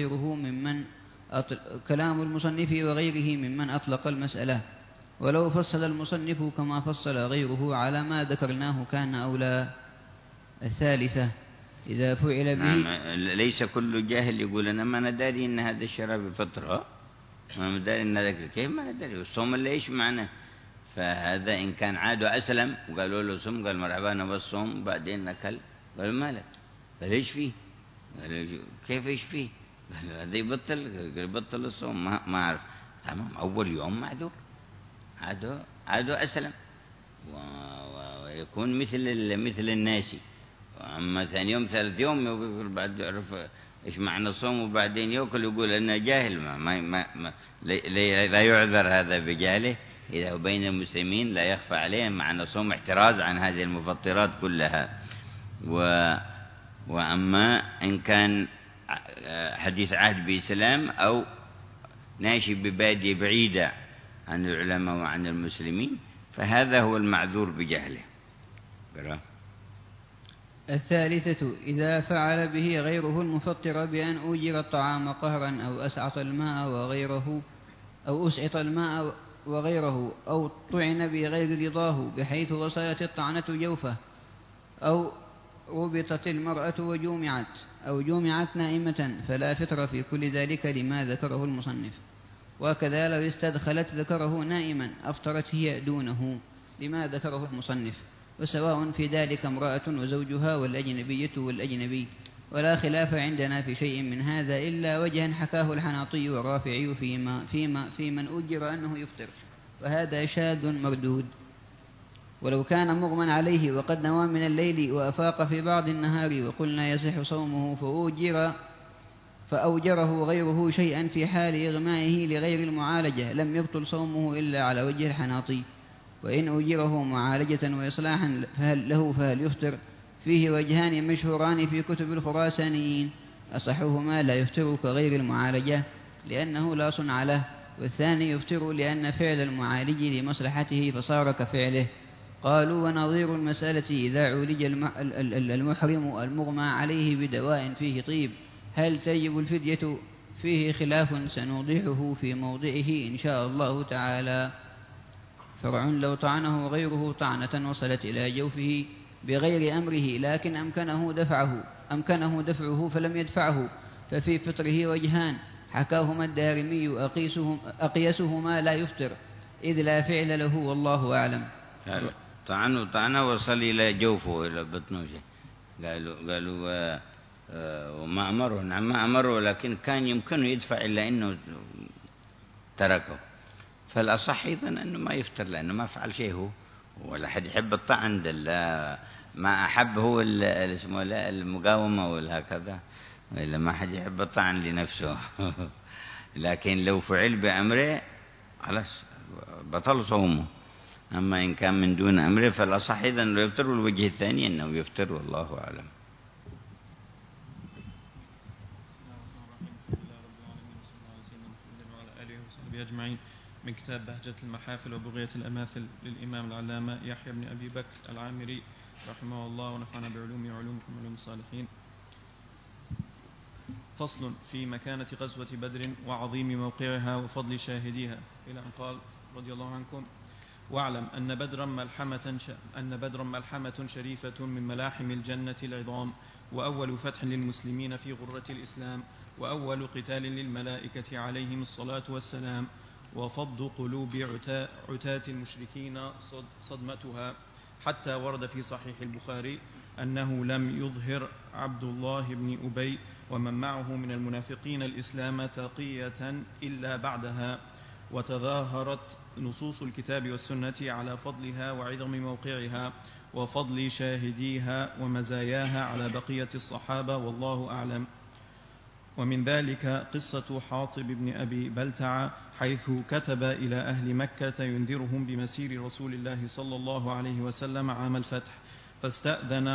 وغيره ممن أطلق المسألة، ولو فصل المصنف كما فصل غيره على ما ذكرناه كان أولى. الثالثة إذا فعل به ليس كل جاهل يقول أنا ما نداري إن هذا الشراب فترة، ما نداري إن ذاك كيف ما نداري، والصوم اللي إيش معنى. فهذا إن كان عاد وأسلم وقالوا له صوم قال مرحبا أنا بالصوم، بعدين نكل قالوا مالك، قال إيش فيه، قال كيف إيش فيه، قال هذا يبطل الصوم، ما أعرف. تمام، أول يوم معذور، عاد أسلم ويكون مثل الناس. أما ثاني يوم ثالث يوم يقول بعد يعرف إيش معنى الصوم، وبعدين يقول أنه جاهل، لا يعذر هذا بجاهله. إذا بين المسلمين لا يخفى عليهم معنى الصوم احتراز عن هذه المفطرات كلها. وأما إن كان حديث عهد بإسلام أو ناشي ببادية بعيدة عن العلماء وعن المسلمين فهذا هو المعذور بجهله. الثالثة إذا فعل به غيره المفطر بأن أوجر الطعام قهرا أو أسعط الماء وغيره أو طعن بغير رضاه بحيث وصلت الطعنة جوفه أو ربطت المرأة جومعت نائمة، فلا فطر في كل ذلك لما ذكره المصنف. وكذا لو استدخلت ذكره نائما أفطرت هي دونه لما ذكره المصنف، وسواء في ذلك امرأة وزوجها والأجنبية والأجنبي. ولا خلاف عندنا في شيء من هذا إلا وجها حكاه الحناطي والرافعي في من أجر أنه يفطر، وهذا شاذ مردود. ولو كان مغمى عليه وقد نوى من الليل وأفاق في بعض النهار وقلنا يصح صومه فأوجره غيره شيئا في حال إغمائه لغير المعالجة لم يبطل صومه إلا على وجه الحناطي. وإن أوجره معالجة وإصلاحا فهل يفطر؟ فيه وجهان مشهوران في كتب الخراسانيين، أصحهما لا يفطر كغير المعالجة لأنه لا صنع له، والثاني يفطر لأن فعل المعالج لمصلحته فصار كفعله. قالوا ونظير المسألة إذا عولج المحرم المغمى عليه بدواء فيه طيب هل تجب الفدية؟ فيه خلاف سنوضحه في موضعه إن شاء الله تعالى. فرع لو طعنه غيره طعنة وصلت إلى جوفه بغير أمره لكن أمكنه دفعه فلم يدفعه ففي فطره وجهان حكاهما الدارمي أقيسهما لا يفطر إذ لا فعل له والله أعلم. طعنه وصل إلى جوفه إلى بطنه. قالوا وما أمره، نعم ما أمره، لكن كان يمكنه يدفع إلا أنه تركه. فالأصح أيضا أنه ما يفتر لأنه ما فعل شيء هو، ولا حد يحب الطعن ما أحب هو اسمه المقاومة والهكذا، إلا ما حد يحب الطعن لنفسه. لكن لو فعل بأمره خلاص بطل صومه. أما إن كان من دون أمره فالأصح أيضا أنه يفتر، والوجه الثاني أنه يفتر والله أعلم. أجمعين. من كتاب بهجة المحافل وبغية الأماثل للإمام العلامة يحيى بن أبي بكر العامري رحمه الله ونفعنا بعلوم علومكم علوم الصالحين. فصل في مكانة غزوة بدر وعظيم موقعها وفضل شاهديها، إلى أن قال رضي الله عنكم: واعلم أن بدرا ملحمة شريفة من ملاحم الجنة العظام، وأول فتح للمسلمين في غرة الإسلام، وأول قتال للملائكة عليهم الصلاة والسلام، وفض قلوب عتاة المشركين صدمتها، حتى ورد في صحيح البخاري أنه لم يظهر عبد الله بن أبي ومن معه من المنافقين الإسلام تقية إلا بعدها. وتظاهرت نصوص الكتاب والسنة على فضلها وعظم موقعها وفضل شاهديها ومزاياها على بقية الصحابة والله أعلم. ومن ذلك قصة حاطب بن أبي بلتع حيث كتب إلى أهل مكة ينذرهم بمسير رسول الله صلى الله عليه وسلم عام الفتح، فاستأذن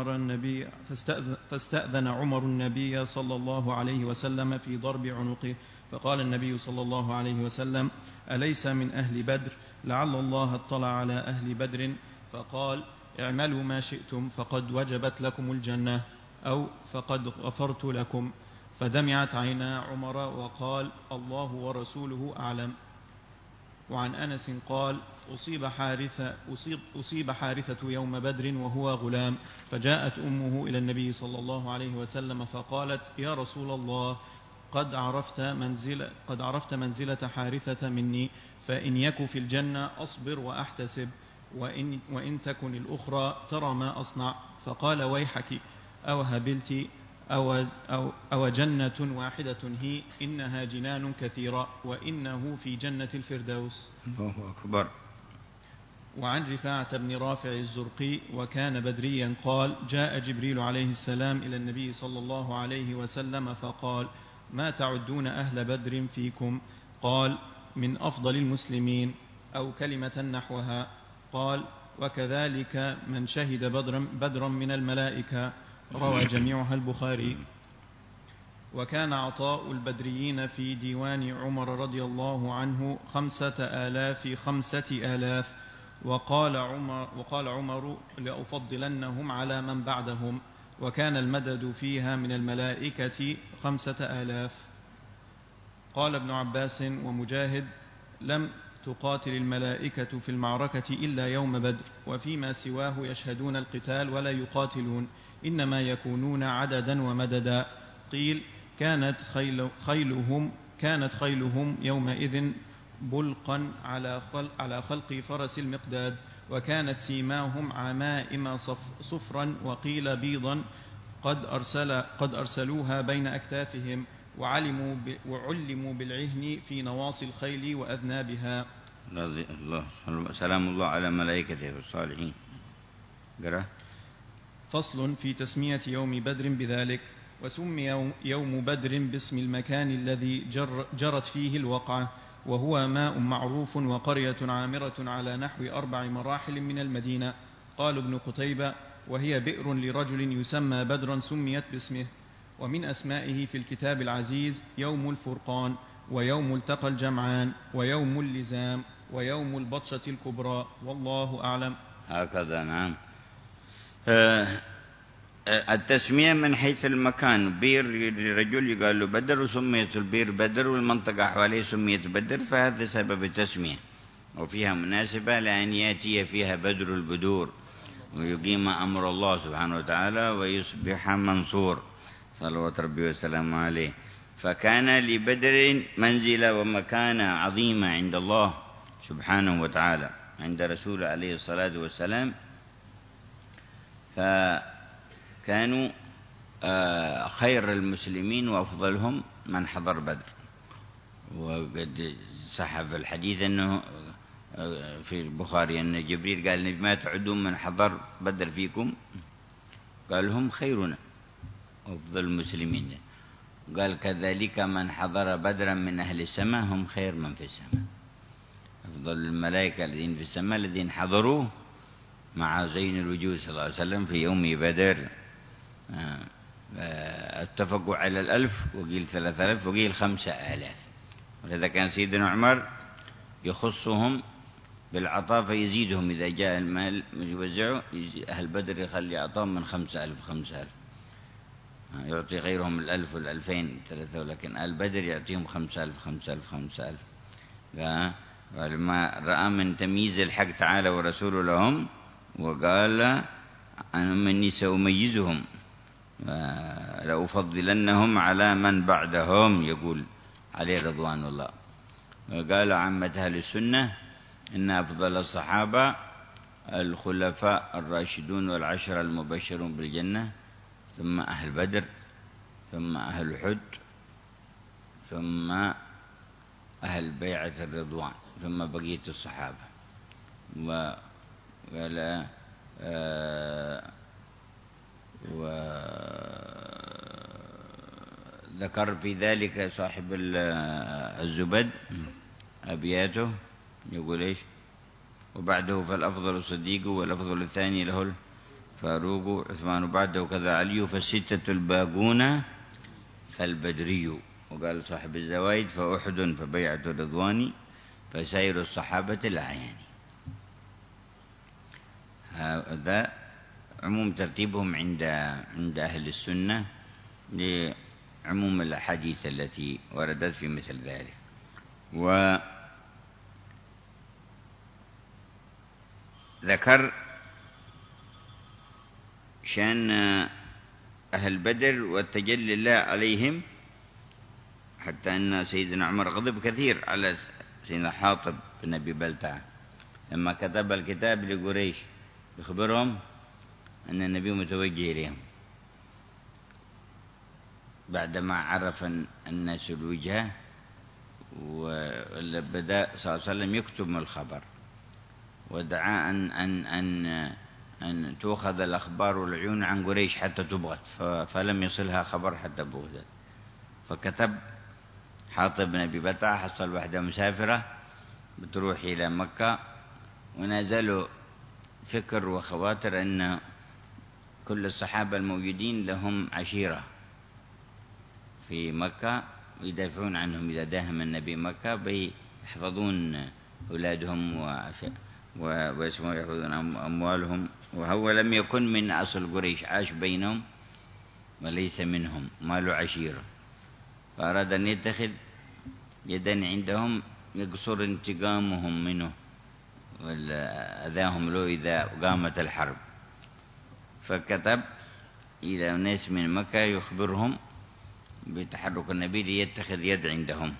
عمر النبي صلى الله عليه وسلم في ضرب عنقه، فقال النبي صلى الله عليه وسلم: أليس من أهل بدر؟ لعل الله اطلع على أهل بدر فقال: اعملوا ما شئتم فقد وجبت لكم الجنة، أو فقد غفرت لكم. فدمعت عينا عمر وقال: الله ورسوله أعلم. وعن أنس قال: أصيب حارثة يوم بدر وهو غلام، فجاءت أمه إلى النبي صلى الله عليه وسلم فقالت: يا رسول الله، قد عرفت منزلة حارثة مني، فإن يك في الجنة أصبر وأحتسب، وإن تكن الأخرى ترى ما أصنع. فقال: ويحك، أو هبلت، أو جنة واحدة هي، إنها جنان كثيرة، وإنه في جنة الفردوس. الله أكبر. وعن رفاعة بن رافع الزرقي وكان بدريا قال: جاء جبريل عليه السلام إلى النبي صلى الله عليه وسلم فقال: ما تعدون أهل بدر فيكم؟ قال: من أفضل المسلمين، أو كلمة نحوها. قال: وكذلك من شهد بدرا من الملائكة. روى جميعها البخاري. وكان عطاء البدريين في ديوان عمر رضي الله عنه 5000 وقال عمر لأفضلنهم على من بعدهم، وكان المدد فيها من الملائكة 5000. قال ابن عباس ومجاهد: لم تقاتل الملائكة في المعركة إلا يوم بدر، وفيما سواه يشهدون القتال ولا يقاتلون، إنما يكونون عددا ومددا. قيل: كانت خيلهم يومئذ بلقا على خلق فرس المقداد، وكانت سيماهم عمائم صفرا، وقيل بيضا، قد أرسلوها بين أكتافهم، وعلموا بالعهن في نواصي الخيل وأذنابها. الله سلام الله على ملائكته الصالحين. قرأ. فصل في تسمية يوم بدر بذلك. وسمي يوم بدر باسم المكان الذي جرت فيه الوقعة، وهو ماء معروف وقرية عامرة على نحو 4 مراحل من المدينة. قال ابن قتيبة: وهي بئر لرجل يسمى بدرا سميت باسمه. ومن أسمائه في الكتاب العزيز يوم الفرقان، ويوم التقى الجمعان، ويوم اللزام، ويوم البطشة الكبرى، والله أعلم. هكذا. نعم. التسمية من حيث المكان، بير لرجل يقال له بدر، وسميت البير بدر، والمنطقة حواليه سميت بدر، فهذا سبب التسمية، وفيها مناسبة لأن يأتي فيها بدر البدور، ويقيم أمر الله سبحانه وتعالى، ويصبح منصور صلوات ربي وسلامه عليه. فكان لبدر منزلة ومكانة عظيمة عند الله سبحانه وتعالى، عند رسول عليه الصلاة والسلام. فكانوا خير المسلمين وأفضلهم من حضر بدر. وقد صح في الحديث أنه في البخاري أن جبريل قال: ما تعدون من حضر بدر فيكم؟ قال: هم خيرنا أفضل المسلمين. قال: كذلك من حضر بدرا من أهل السماء هم خير من في السماء. أفضل الملائكة الذين في السماء الذين حضروا مع زين الوجود صلى الله عليه وسلم في يوم بدر. اتفقوا على 1000، وقيل 3000، وقيل 5000. ولذا كان سيدنا عمر يخصهم بالعطاء فيزيدهم إذا جاء المال يوزعه. أهل بدر يخلي عطاهم من 5000 يعطي غيرهم 1000 وال2000 3، ولكن أهل بدر يعطيهم 5000. فلما رأى من تمييز الحق تعالى ورسوله لهم، وقال: أنا مني سأميزهم لأفضلنهم على من بعدهم، يقول عليه رضوان الله. وقال عامة أهل السنة إن أفضل الصحابة الخلفاء الراشدون والعشرة المبشرون بالجنة، ثم أهل بدر، ثم أهل أحد، ثم أهل بيعة الرضوان، ثم بقية الصحابة. وقال ذكر في ذلك صاحب الزبد أبياته يقول إيش؟ وبعده فالأفضل الصديق والأفضل الثاني له الفاروق عثمان بعده وكذا علي فالستة الباقون فالبدري. وقال صاحب الزوايد فأحد فبيعة رضواني فسائر الصحابة الأعيان. هذا عموم ترتيبهم عند أهل السنة لعموم الأحاديث التي وردت في مثل ذلك. وذكر شأن أهل بدر والتجلي الله عليهم، حتى أن سيدنا عمر غضب كثير على سيدنا حاطب بن أبي بلتعة لما كتب الكتاب لقريش يخبرهم أن النبي متوجه إليهم، بعدما عرف الناس الوجهة وبدأ صلى الله عليه وسلم يكتب من الخبر، ودعا أن تؤخذ الأخبار والعيون عن قريش حتى تبغت، فلم يصلها خبر حتى بغدت. فكتب حاطب بن أبي بلتعة حصل واحدة مسافرة بتروح إلى مكة، ونزلوا فكر وخواطر أن كل الصحابة الموجودين لهم عشيرة في مكة ويدافعون عنهم إذا داهم النبي مكة، بيحفظون أولادهم ويحفظون أموالهم. وهو لم يكن من أصل قريش، عاش بينهم وليس منهم، ما له عشيرة، فأراد أن يتخذ يدا عندهم يقصر انتقامهم منه وأذاهم له إذا قامت الحرب. فكتب إلى ناس من مكة يخبرهم بتحرك النبي ليتخذ يد عندهم.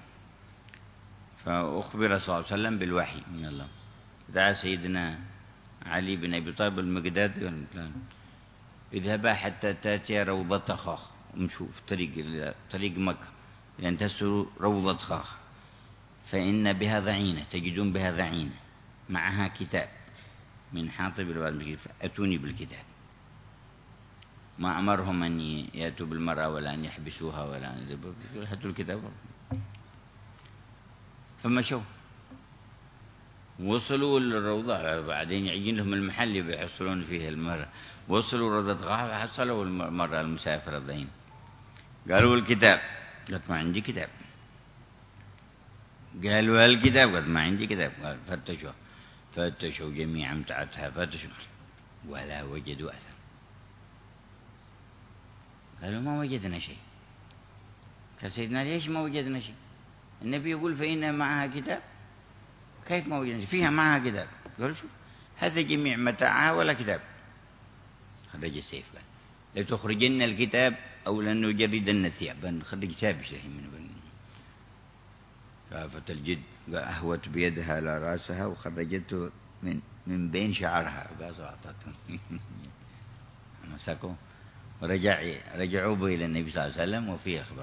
فأخبر صلى الله عليه وسلم بالوحي من الله، دعا سيدنا علي بن أبي طالب المقداد اذهبا حتى تأتي روضة خاخ، ومشوا في طريق مكة لأن تسروا روضة خاخ، فإن بها ضعينة، تجدون بها ضعينة معها كتاب من حاطب الوالد، فأتوني بالكتاب. ما أمرهم أن يأتوا بالمرأة ولا أن يحبسوها ولا أن يهتوا الكتاب. فمشوا وصلوا للروضة، بعدين يعين لهم المحل اللي بيحصلون فيه المرأة. وصلوا روضة غاف حصلوا المرأة المسافرة الضعينة، قالوا الكتاب، قالت ما عندي كتاب. قالوا الكتاب، قالت ما عندي كتاب. قال فتشوا جميعا تحتها، فتشوا ولا وجدوا أثر. قالوا ما وجدنا شيء. قال سيدنا ليش ما وجدنا شيء؟ النبي يقول فإن معها كتاب، كيف ما وجدنا شيء؟ فيها معها كتاب. قالوا شوف هذا جميع متاعها ولا كتاب. خرج السيف قال لتخرجن الكتاب أو لن نجردن الثياب، نخرج كتاب شيء من بني. فافت الجد أهوت بيدها على رأسها وخرجته من بين شعرها، قال أعطتهم مسكوا ورجعوا به إلى النبي صلى الله عليه وسلم وفيه أخبر.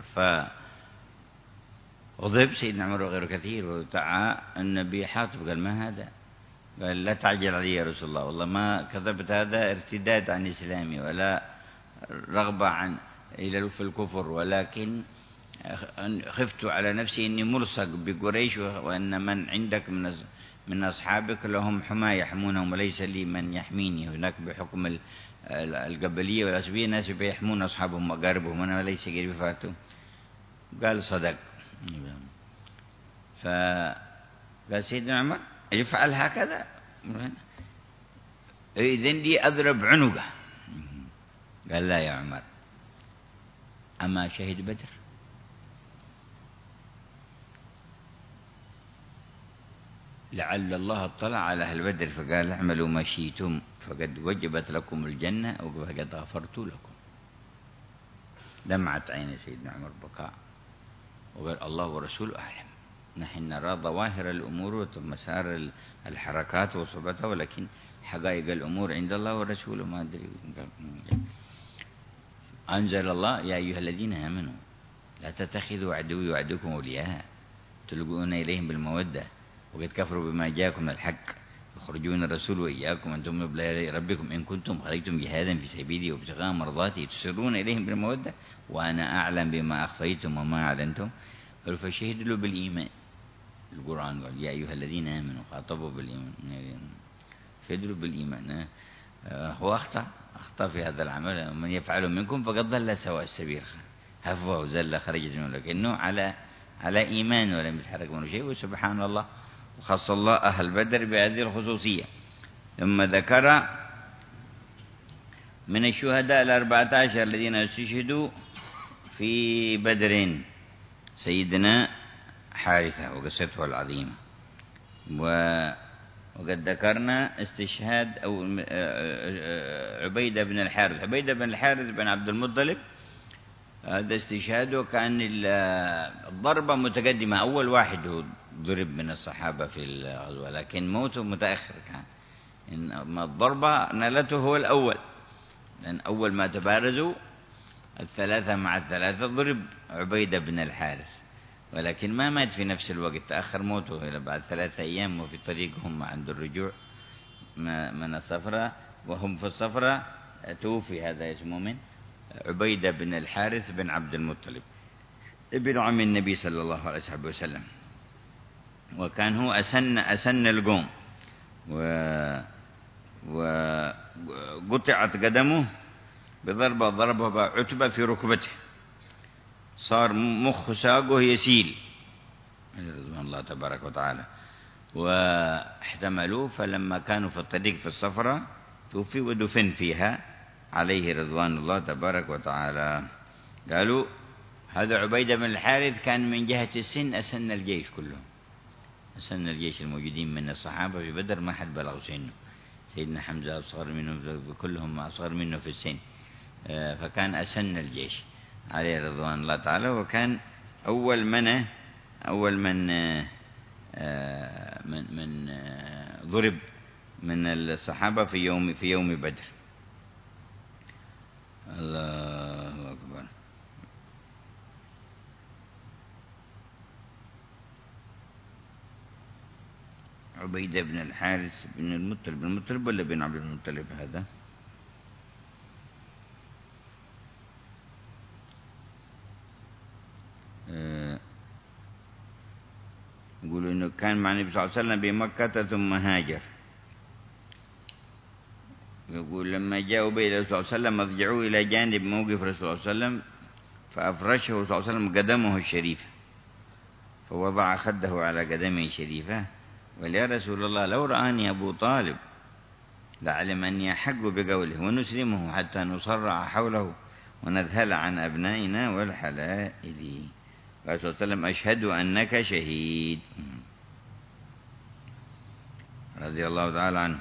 فغضب سيدنا عمر وغيره كثير، ودعا النبي حاطب قال ما هذا؟ قال لا تعجل علي يا رسول الله، والله ما كتبت هذا ارتداد عن إسلامي ولا رغبة في الكفر، ولكن خفت على نفسي إني مرصق بقريش، وأن من عندك من أصحابك لهم حماة يحمونهم وليس لي من يحميني، هناك بحكم القبلية والأسبية ناس بيحمون أصحابهم وأقاربهم، أنا ليس قريب فاتوا. قال صدق. فقال سيدنا عمر يفعل هكذا إذن لي أضرب عنقه. قال لا يا عمر، أما شهد بدر؟ لعل الله اطلع على أهل بدر فقال اعملوا ما شئتم فقد وجبت لكم الجنة أو فقد غفرت لكم. دمعت عين سيدنا عمر بكاء وقال الله ورسوله أعلم، نحن نرى ظواهر الأمور ومسار الحركات وصعوبتها، ولكن حقائق الأمور عند الله ورسوله ما أدري. أنزل الله يا أيها الذين آمنوا لا تتخذوا عدوي وعدوكم أولياء تلقون إليهم بالمودة وقد كفروا بما جاءكم من الحق يخرجون الرسول وإياكم أن تؤمنوا بالله ربكم إن كنتم خرجتم جهادا في سبيلي وابتغاء مرضاتي تسرون إليهم بالمودة وأنا أعلم بما أخفيتم وما أعلنتم فشهدوا بالإيمان. القرآن قال يا أيها الذين آمنوا خاطبوا بالإيمان شهدوا بالإيمان. هو أخطأ في هذا العمل. من يفعله منكم فقد ضل سواء السبيل هفوه وزل خرجت منه لكنه على إيمان ولم يتحرك منه شيء. وسبحان الله وخص الله أهل بدر بهذه الخصوصية. ثم ذكر من الشهداء 14 الذين استشهدوا في بدر سيدنا حارثة وقصته العظيمة. وقد ذكرنا استشهاد أو عبيدة بن الحارث. عبيدة بن الحارث بن عبد المطلب هذا استشهاده كان الضربة متقدمة. أول واحد هو ضرب من الصحابة في الغزوة لكن موته متأخر كان. إنما الضربة نالته هو الأول لأن أول ما تبارزوا الثلاثة مع الثلاثة ضرب عبيدة بن الحارث ولكن ما مات في نفس الوقت. تأخر موته إلى بعد 3 أيام وفي طريقهم عند الرجوع من السفرة وهم في السفرة توفي. هذا اسمه من عبيدة بن الحارث بن عبد المطلب ابن عم النبي صلى الله عليه وسلم. وكان هو أسن القوم وقطعت قدمه بضربة ضربها عتبة في ركبته صار مخ ساقه يسيل رضوان الله تبارك وتعالى. واحتملوه فلما كانوا في الطريق في السفرة توفي ودفن فيها عليه رضوان الله تبارك وتعالى. قالوا هذا عبيدة بن الحارث كان من جهة السن أسن الجيش كلهم. أسن الجيش الموجودين من الصحابة في بدر ما حد بلغ سنه. سيدنا حمزة أصغر منه كلهم أصغر منه في السن فكان أسن الجيش عليه رضوان الله تعالى. وكان أول من ضرب من الصحابة في يوم بدر. الله أكبر. عبيدة بن الحارث بن المطلب ولا بن عبد المطلب هذا؟ يقولوا إنه كان مع النبي صلى الله عليه وسلم بمكة ثم هاجر. يقول لما جاءوا به الرسول صلى الله عليه وسلم اضجعوه إلى جانب موقف الرسول صلى الله عليه وسلم فأفرشه صلى الله عليه وسلم قدمه الشريفة فوضع خده على قدمه الشريفة قال يا رسول الله لو رآني أبو طالب لعلم أني أحق بقوله ونسلمه حتى نصرع حوله ونذهل عن أبنائنا والحلائل. قال صلى الله عليه وسلم أشهد أنك شهيد رضي الله تعالى عنه.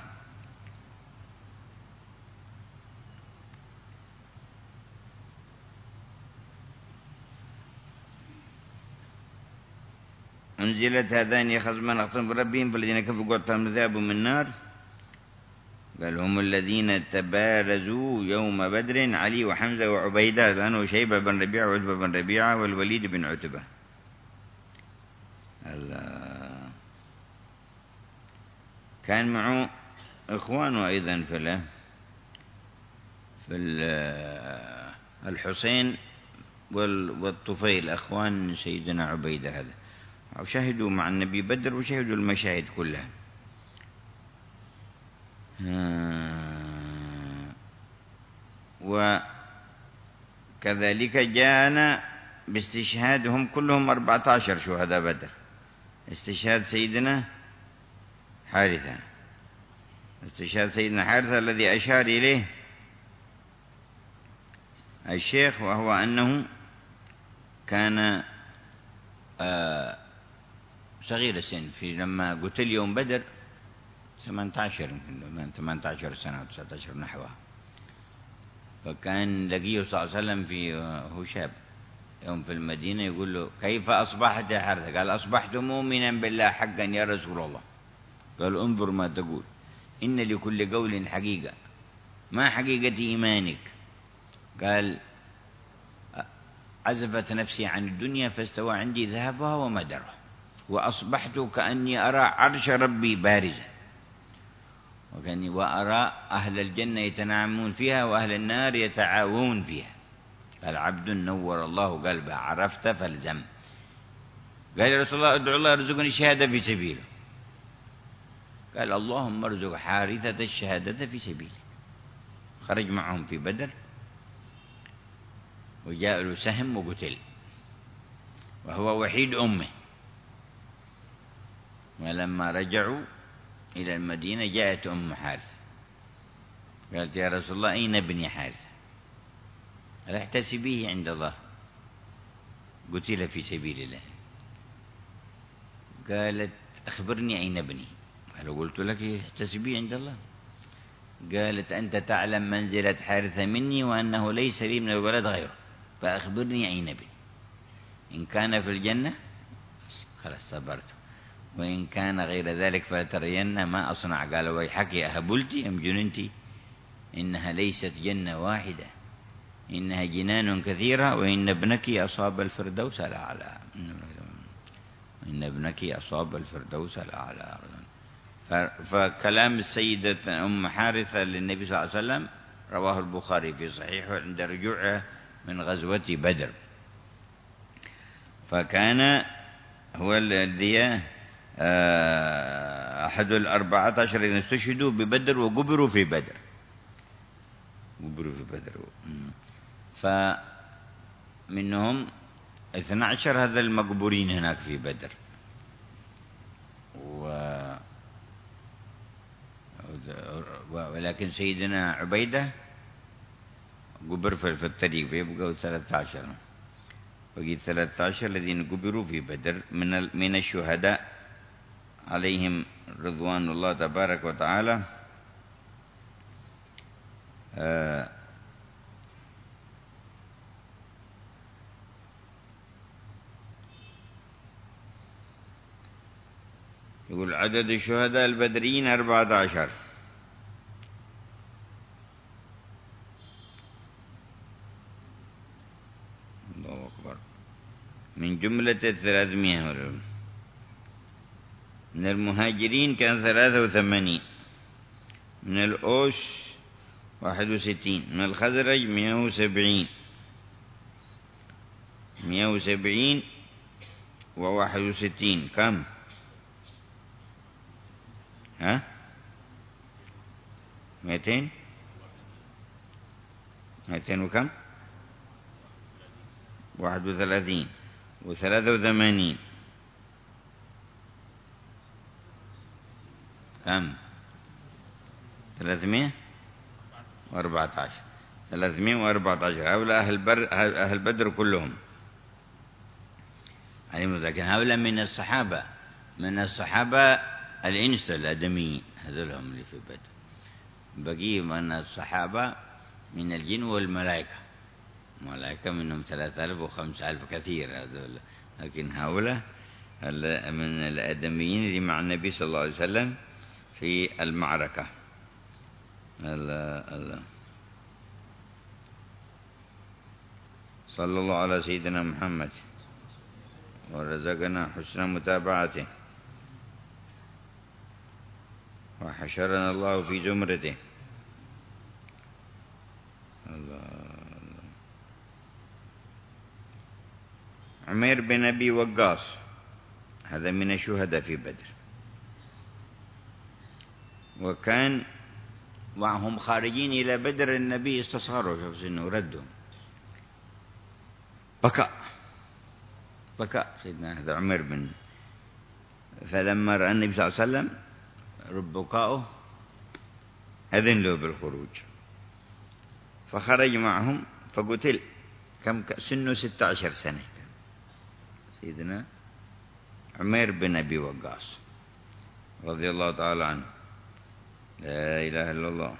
أنزلت هذان خصمان أقسم بربهم فالذين كفروا قطعهم ذهب من نار. قال هم الذين تبارزوا يوم بدر علي وحمزة وعبيدة لأنه شيبة بن ربيعة وعتبة بن ربيعة والوليد بن عتبة. كان معه إخوانه أيضا في الحسين والطفيل أخوان سيدنا عبيدة هذا وشهدوا مع النبي بدر وشهدوا المشاهد كلها. وكذلك جاءنا باستشهادهم كلهم 14 شهداء بدر. استشهاد سيدنا حارثة الذي أشار إليه الشيخ وهو أنه كان صغير السن لما قتل يوم بدر 18 سنة أو 19 نحوها. فكان لقيه صلى الله عليه وسلم هو شاب يوم في المدينة يقول له كيف أصبحت يا حارثة؟ قال أصبحت مؤمنا بالله حقا يا رسول الله. قال انظر ما تقول إن لكل قول حقيقة ما حقيقة إيمانك؟ قال عزفت نفسي عن الدنيا فاستوى عندي ذهبها ومدرها وأصبحت كأني أرى عرش ربي بارزا وأرى أهل الجنة يتنعمون فيها وأهل النار يتعاون فيها. قال عبد نور الله قلبه عرفت فالزم. قال يا رسول الله ادعو الله يرزقني الشهادة في سبيله. قال اللهم ارزق حارثة الشهادة في سبيلك. خرج معهم في بدر وجاء له سهم وقتل وهو وحيد أمه. ولما رجعوا إلى المدينة جاءت أم حارثة قالت يا رسول الله أين ابني حارثة؟ قال احتسبيه عند الله قتل في سبيل الله. قالت أخبرني أين ابني؟ قال قلت لك احتسبيه عند الله. قالت أنت تعلم منزلة حارثة مني وأنه ليس لي من الولد غيره فأخبرني أين ابني. إن كان في الجنة خلاص صبرت وإن كان غير ذلك فلترين ما أصنع. قال ويحك يا هبلتي أم جننتي؟ إنها ليست جنة واحدة إنها جنان كثيرة وإن ابنك أصاب الفردوس الأعلى. إن ابنك أصاب الفردوس الأعلى. فكلام السيدة أم حارثة للنبي صلى الله عليه وسلم رواه البخاري في صحيحه عند رجوعه من غزوة بدر. فكان هو الذي أحد 14 الذين استشهدوا ببدر وقبروا في بدر. فمنهم 12 هذا المقبورين هناك في بدر. ولكن سيدنا عبيدة قبر في الطريق فيبقوا 13. بقي 13 الذين قبروا في بدر من الشهداء عليهم رضوان الله تبارك وتعالى. يقول عدد الشهداء البدريين 14. الله أكبر. من جملة 300. من المهاجرين كان 83. من الأوس 61. من الخزرج 170 و61 كم؟ ها 200 وكم 31 و83 كم 314 هؤلاء أهل بدر كلهم. لكن هؤلاء من الصحابة الإنس الآدميين هذول هم اللي في بدر. بقي من الصحابة من الجن والملائكة. الملائكة منهم 3000 و5000 كثير هذول. لكن هؤلاء من الآدميين اللي مع النبي صلى الله عليه وسلم في المعركة. الله صلى الله على سيدنا محمد ورزقنا حسن متابعته وحشرنا الله في زمرته. الله. عمير بن أبي وقاص هذا من الشهداء في بدر. وكان وهم خارجين إلى بدر النبي استصغروا شوف إنه ردهم بكاء سيدنا هذا عمر بن. فلما رأى النبي صلى الله عليه وسلم رب بكاؤه أذن له بالخروج فخرج معهم فقتل. كم سنه 16 سنة سيدنا عمير بن أبي وقاص رضي الله تعالى عنه. لا إله إلا الله.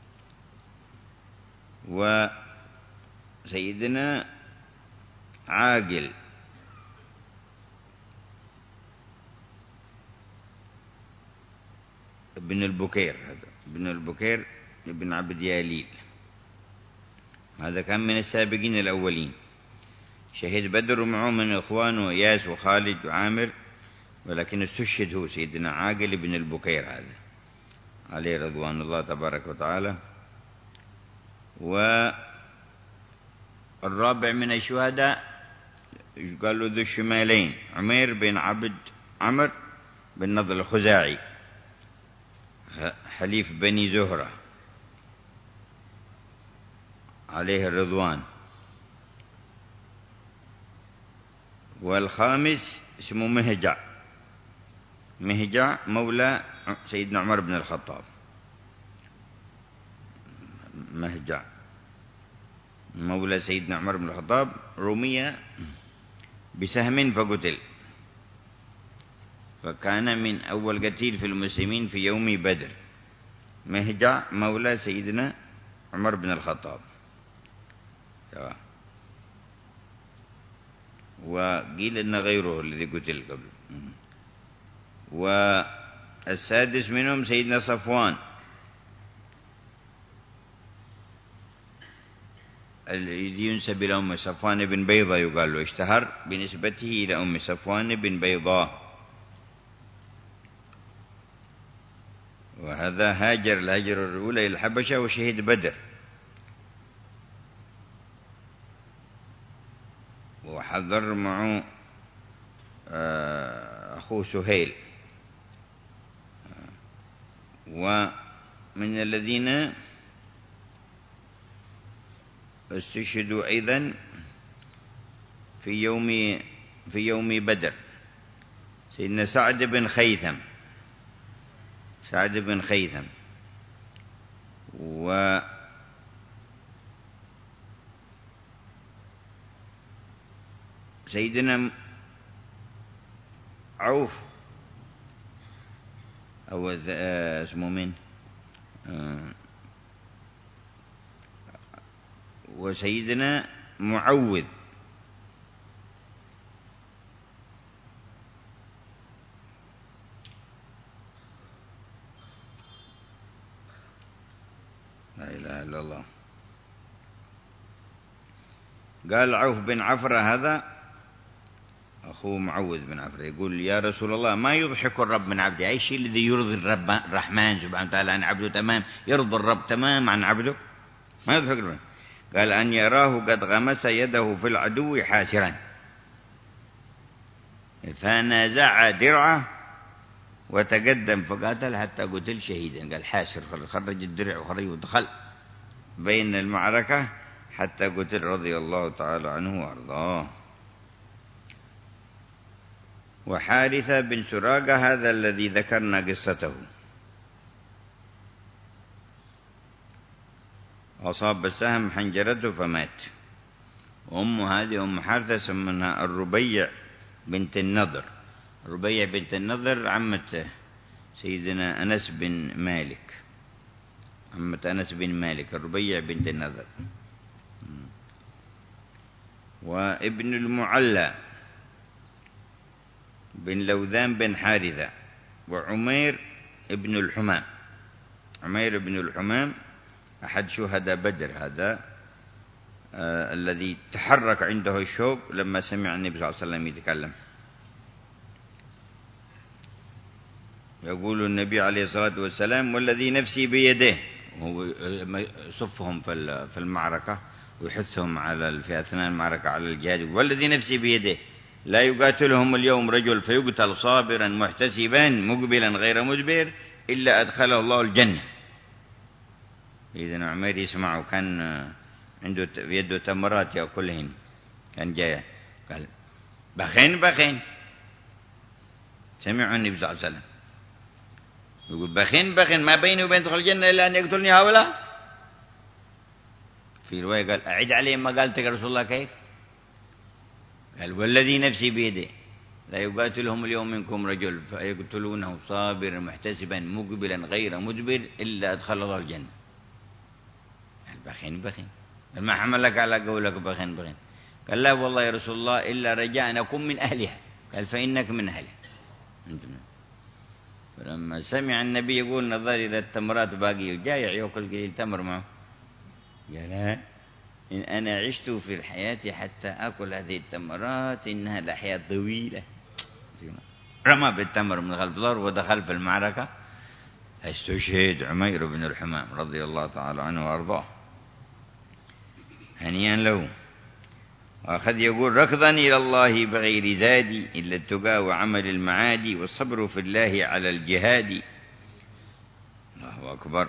وسيدنا عاقل ابن البكير ابن عبد ياليل هذا كان من السابقين الأولين. شهد بدر ومعه من إخوانه إياس وخالد وعامر ولكن استشهد هو سيدنا عاقل ابن البكير. هذا عليه رضوان الله تبارك وتعالى. والرابع من الشهداء قالوا ذو الشمالين عمير بن عبد عمرو بن نضر الخزاعي حليف بني زهرة عليه الرضوان. والخامس اسمه مهجع مولى سيدنا عمر بن الخطاب. مهجع مولى سيدنا عمر بن الخطاب رمي بسهم فقتل، فكان من أول قتيل في المسلمين في يوم بدر. مهجع مولى سيدنا عمر بن الخطاب. وقيل إن غيره الذي قتل قبل. والسادس منهم سيدنا صفوان الذي ينسب إلى أم صفوان بن بيضة، يقال له اشتهر بنسبته إلى أم صفوان بن بيضة. وهذا هاجر الهجرة الأولى إلى الحبشة وشهد بدر، وحضر معه أخوه سهيل. ومن الذين استشهدوا أيضا في يوم بدر سيدنا سعد بن خيثم. وسيدنا عوف أو اسمه من وسيدنا معوذ. لا إله إلا الله. قال عوف بن عفرة هذا أخوه معوذ بن عفرة يقول يا رسول الله ما يضحك الرب من عبده؟ أي شيء الذي يرضي الرب الرحمن سبحانه وتعالى عن عبده تمام، يرضي الرب تمام عن عبده، ما يضحك الرب. قال أن يراه قد غمس يده في العدو حاسرا فنازع درعه وتقدم فقاتل حتى قتل شهيدا. قال حاسر، خرج الدرع وخرج ودخل بين المعركة حتى قتل رضي الله تعالى عنه وأرضاه. وحارثة بن سراقة هذا الذي ذكرنا قصته أصاب السهم حنجرته فمات. هذه أم حارثة سمناها الربيع بنت النضر. الربيع بنت النضر عمة سيدنا أنس بن مالك، الربيع بنت النضر. وابن المعلى بن لوذان بن حارثة. وعمير ابن الحمام أحد شهداء بدر، هذا الذي تحرك عنده الشوق لما سمع النبي صلى الله عليه وسلم يتكلم. يقول النبي عليه الصلاة والسلام والذي نفسي بيده، وهو يصفهم في المعركة ويحثهم في أثناء المعركة على الجهاد. والذي نفسي بيده لا يقاتلهم اليوم رجل فيقتل صابرا محتسبا مقبلا غير مدبر إلا أدخله الله الجنة. إذن عمير يسمع، وكان عنده بيده تمرات يأكلهن، كان جاي قال بخين سمعوا النبي صلى الله عليه وسلم يقول بخين ما بيني وبين دخول الجنة إلا أن يقتلني هؤلاء. في رواية قال أعد عليهم ما قالتك يا رسول الله كيف؟ قال والذي نفسي بيده لا يقاتلهم اليوم منكم رجل فيقتلونه صابرا محتسبا مقبلا غير مدبر إلا أدخل الله الجنة. بخين ما حملك على قولك بخين؟ قال لا والله يا رسول الله إلا رجاء أن أكون من أهلها. قال فإنك من أهلها. فلما سمع النبي يقول نظر إلى التمرات باقي وجايع يأكل قليل تمر معه، قال إن أنا عشت في الحياة حتى أكل هذه التمرات إنها لحياة طويلة. رمى بالتمر من خلف ظهره ودخل في المعركة استشهد عمير بن الحمام رضي الله تعالى عنه وأرضاه، هنيئا له. وأخذ يقول: ركضني إلى الله بغير زادي إلا التقى وعمل المعادي والصبر في الله على الجهاد. الله أكبر.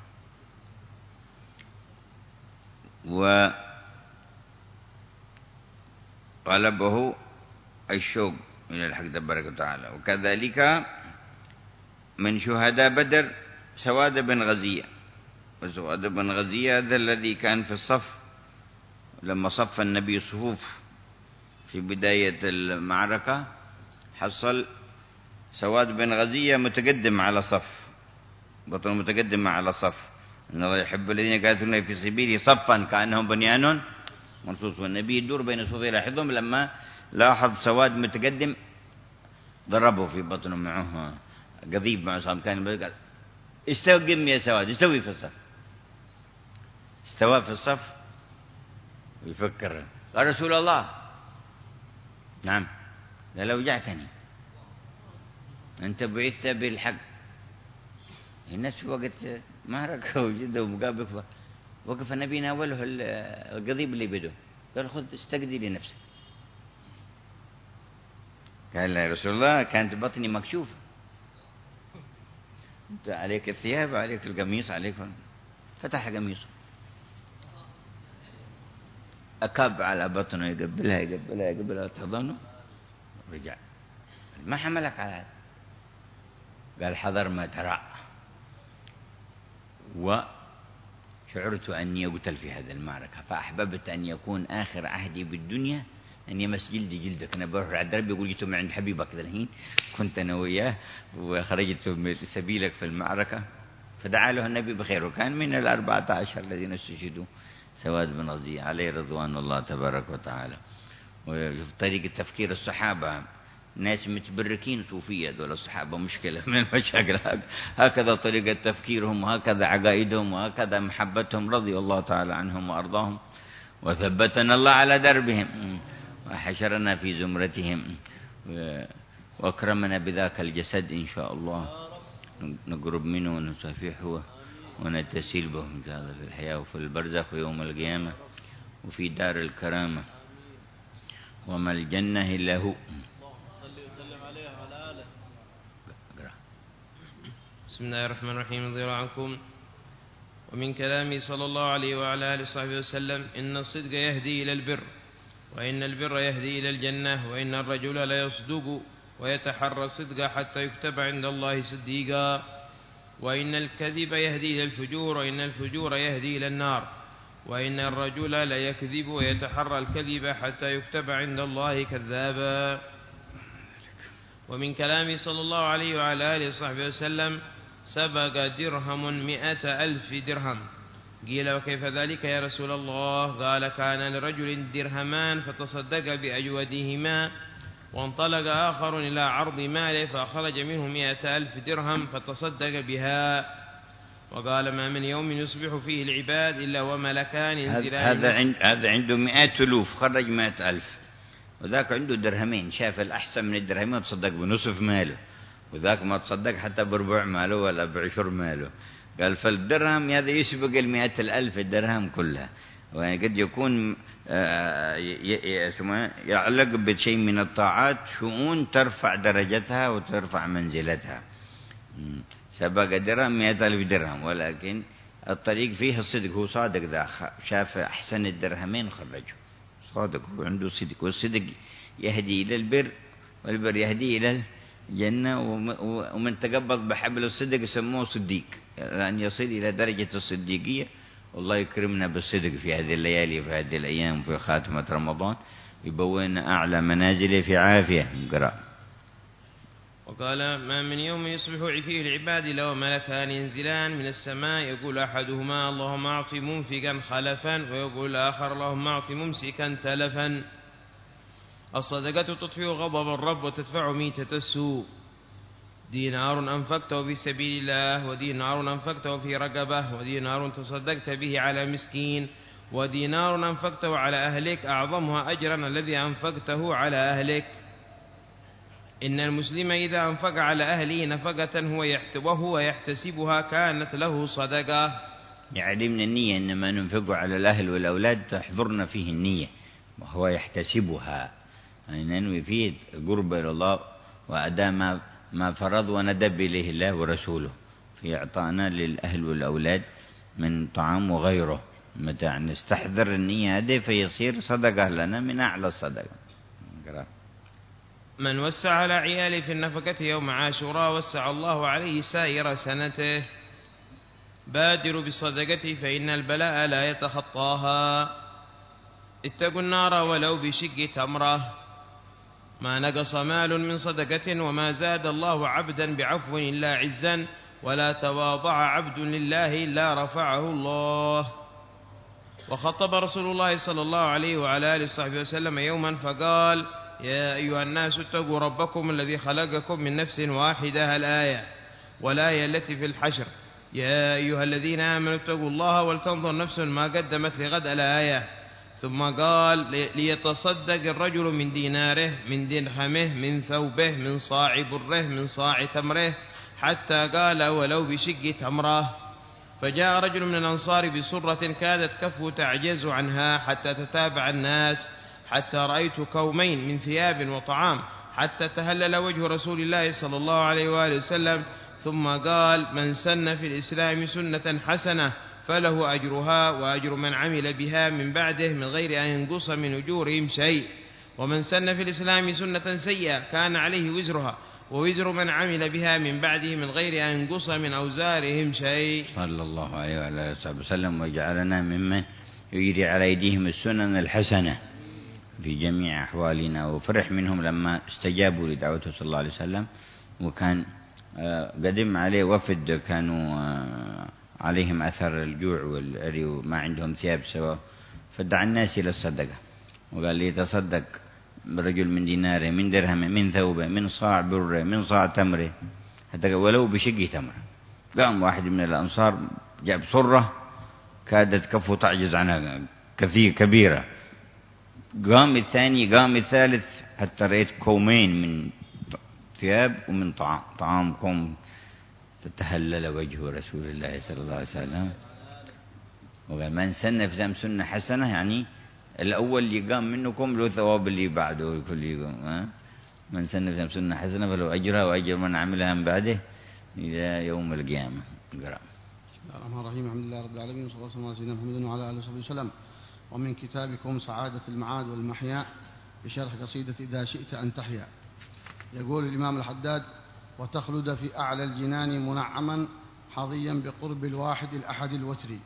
وغلبه الشوق إلى الحق تبارك وتعالى. وكذلك من شهداء بدر سواد بن غزية. وسواد بن غزية هذا الذي كان في الصف لما صف النبي الصفوف في بداية المعركة، حصل سواد بن غزية متقدم على صف، بطل متقدم على صف. إن الله يحب الذين يقاتلون في سبيله صفا كأنهم بنيان مرصوص. والنبي يدور بين صفوفه يلاحظهم، لما لاحظ سواد متقدم ضربه في بطنه معه قضيب مع صام، كان قال: استوي قم يا سواد، استوي في الصف. استوى في الصف ويفكر، قال: رسول الله. نعم. قال: أوجعتني، أنت بعثت بالحق. الناس في وقت معركة وجده ومقابل، وقف النبي ناوله القضيب اللي بده، قال: خذ استقدي لنفسك. قال: يا رسول الله كانت بطني مكشوفة، أنت عليك الثياب، عليك القميص، عليك. فتح قميصه، أكب على بطنه، يقبلها يقبلها يقبلها، تحضنه، رجع. ما حملك على هذا؟ قال: حضر ما ترى، وشعرت أني أقتل في هذه المعركة، فأحببت أن يكون آخر عهدي بالدنيا أن يمس جلدي جلدك. أنا بروح على الدرب يقول: جيت من عند حبيبك ذا الحين، كنت أنا وياه وخرجت من سبيلك في المعركة. فدعا له النبي بخير، وكان من 14 الذين استشهدوا سواد بن غزية عليه رضوان الله تبارك وتعالى. وفي طريقة تفكير الصحابة، ناس متبركين صوفية دول الصحابة، مشكلة من المشاكل. هكذا طريقة تفكيرهم، وهكذا عقائدهم، وهكذا محبتهم، رضي الله تعالى عنهم وأرضاهم. وثبتنا الله على دربهم، وحشرنا في زمرتهم، وأكرمنا بذاك الجسد إن شاء الله، نقرب منه ونصافحه ونتسيل به في الحياة وفي البرزخ ويوم القيامة وفي دار الكرامة، وما الجنة إلا هو. بسم الله الرحمن الرحيم. رضي الله عنكم. ومن كلامه صلى الله عليه وعلى آله وصحبه وسلم: إن الصدق يهدي إلى البر، وإن البر يهدي إلى الجنة، وإن الرجل لا يصدق ويتحرى الصدق حتى يكتب عند الله صديقا، وإن الكذب يهدي إلى الفجور، وإن الفجور يهدي إلى النار، وإن الرجل لا يكذب ويتحرى الكذب حتى يكتب عند الله كذابا. ومن كلامه صلى الله عليه وعلى آله وصحبه وسلم: سبق درهم 100,000 درهم. قيل: وكيف ذلك يا رسول الله؟ قال: كان لرجل درهمان فتصدق بأجودهما، وانطلق آخر إلى عرض ماله فأخرج منه 100,000 درهم فتصدق بها. وقال: ما من يوم يصبح فيه العباد إلا وملكان ينزلان. هذا عنده 100,000 خرج 100,000، وذاك عنده درهمين، شاف الأحسن من الدرهمين وتصدق بنصف ماله، وذاك ما تصدق حتى بربع ماله ولا بعشر ماله. قال: فالدرهم هذا يسبق 100,000 الدرهم كلها. وقد يكون يعلق بشيء من الطاعات شؤون ترفع درجتها وترفع منزلتها. سبق درهم 100,000 درهم، ولكن الطريق فيه الصدق. هو صادق ذا، شاف أحسن الدرهمين خرجه، صادق، هو عنده صدق. والصدق يهدي إلى البر، والبر يهدي إلى الجنة. ومن تقبض بحبل الصدق يسموه صديق، لأن يصل إلى درجة الصديقية. والله يكرمنا بالصدق في هذه الليالي وفي هذه الأيام في خاتمة رمضان، يبوينا أعلى منازله في عافية. نقرأ. وقال: ما من يوم يصبح فيه العباد إلا وملكان ينزلان من السماء، يقول أحدهما: اللهم أعط منفقا خلفا، ويقول الآخر: اللهم أعط ممسكا تلفا. الصدقة تطفئ غضب الرب وتدفع ميتة السوء. دينار أنفقته في سبيل الله، ودينار أنفقته في رقبة، ودينار تصدقت به على مسكين، ودينار أنفقته على أهلك أعظمها أجرا الذي أنفقته على أهلك. إن المسلم إذا أنفق على أهله نفقة وهو يحتسبها كانت له صدقة. يعني من النية إنما ننفق على الأهل والأولاد تحضرنا فيه النية وهو يحتسبها، يعني ننوي فيه القرب إلى الله وأداء ما فرض وندب إليه الله ورسوله في إعطائنا للأهل والأولاد من طعام وغيره. متى نستحضر النية هذه فيصير صدقة لنا من أعلى الصدقة. من وسع على عياله في النفقة يوم عاشوراء وسع الله عليه سائر سنته. بادروا بالصدقة فإن البلاء لا يتخطاها. اتقوا النار ولو بشق تمرة. ما نقص مال من صدقة وما زاد الله عبدا بعفو إلا عزا ولا تواضع عبد لله إلا رفعه الله. وخطب رسول الله صلى الله عليه وعلى آله وصحبه وسلم يوما فقال: يا أيها الناس اتقوا ربكم الذي خلقكم من نفس واحدة، الآية، والآية التي في الحشر: يا أيها الذين آمنوا اتقوا الله ولتنظر نفس ما قدمت لغد، الآية. ثم قال: ليتصدق الرجل من ديناره، من درهمه، من ثوبه، من صاع بره، من صاع تمره، حتى قال: ولو بشق تمره. فجاء رجل من الأنصار بسرة كادت كفه تعجز عنها حتى تتابع الناس، حتى رأيت كومين من ثياب وطعام، حتى تهلل وجه رسول الله صلى الله عليه وآله وسلم. ثم قال: من سن في الإسلام سنة حسنة فله أجرها وأجر من عمل بها من بعده من غير أن ينقص من أجورهم شيء، ومن سن في الإسلام سنة سيئة كان عليه وزرها ووزر من عمل بها من بعده من غير أن ينقص من أوزارهم شيء. صلى الله عليه وعلى آله وسلم وجعلنا ممن يجري على أيديهم السنن الحسنة في جميع أحوالنا. وفرح منهم لما استجابوا لدعوته صلى الله عليه وسلم، وكان قدم عليه وفد كانوا عليهم أثر الجوع والعري وما عندهم ثياب سوا، فدعا الناس إلى الصدقة وقال لي: تصدق رجل من ديناره، من درهمه، من ثوبه، من صاع بره، من صاع تمره، حتى ولو بشق تمره. قام واحد من الأنصار جاب صرة كادت كفه تعجز عنها كثير كبيرة، قام الثاني، قام الثالث، حتى رأيت كومين من ثياب ومن طعام كوم. فتهلل وجه رسول الله صلى الله عليه وسلم وقال: من سن في الإسلام سنة حسنة، يعني الأول اللي قام منكم له ثواب اللي بعده كل يوم. من سن في الإسلام سنة حسنة فله أجرها وأجر من عملها من بعده إلى يوم القيامة. قرأ. بسم الله الرحمن الرحيم. الحمد لله رب العالمين، وصلى الله على سيدنا محمد وعلى آله وصحبه وسلم. ومن كتابكم سعادة المعاد والمحيا بشرح قصيدة إذا شئت أن تحيا. يقول الإمام الحداد: وتخلد في أعلى الجنان منعما حظيا بقرب الواحد الأحد الوتري.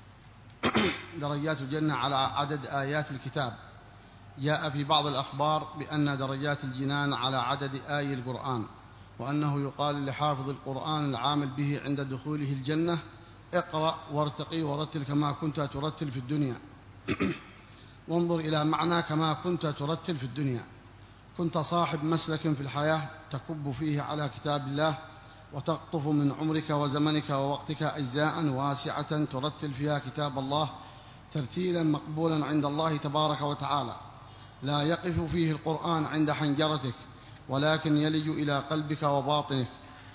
درجات الجنة على عدد آيات الكتاب. جاء في بعض الأخبار بأن درجات الجنان على عدد آي القرآن، وأنه يقال لحافظ القرآن العامل به عند دخوله الجنة: اقرأ وارتقي ورتل كما كنت ترتل في الدنيا. وانظر إلى معنى كما كنت ترتل في الدنيا. كنت صاحب مسلك في الحياة تكب فيه على كتاب الله، وتقطف من عمرك وزمنك ووقتك أجزاء واسعة ترتل فيها كتاب الله ترتيلا مقبولا عند الله تبارك وتعالى. لا يقف فيه القرآن عند حنجرتك، ولكن يلج إلى قلبك وباطنك.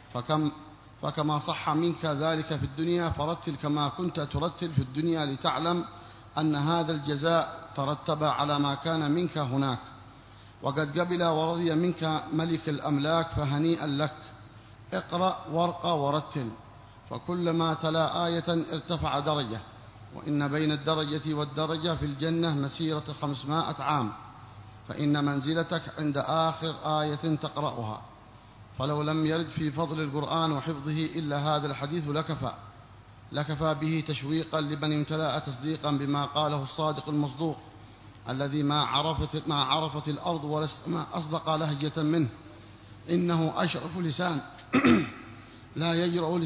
فكما صح منك ذلك في الدنيا فرتل كما كنت ترتل في الدنيا، لتعلم أن هذا الجزاء ترتب على ما كان منك هناك. وقد قبل ورضي منك ملك الأملاك، فهنيئا لك. اقرأ وارقى ورتل، فكلما تلا آية ارتفع درجة، وإن بين الدرجة والدرجة في الجنة مسيرة 500 عام، فإن منزلتك عند آخر آية تقرأها. فلو لم يرد في فضل القرآن وحفظه إلا هذا الحديث لكفى به تشويقا لمن امتلأ تصديقا بما قاله الصادق المصدوق الذي ما عرفت الأرض ولا السماء أصدق لهجة منه. إنه أشرف لسان لا يجرؤ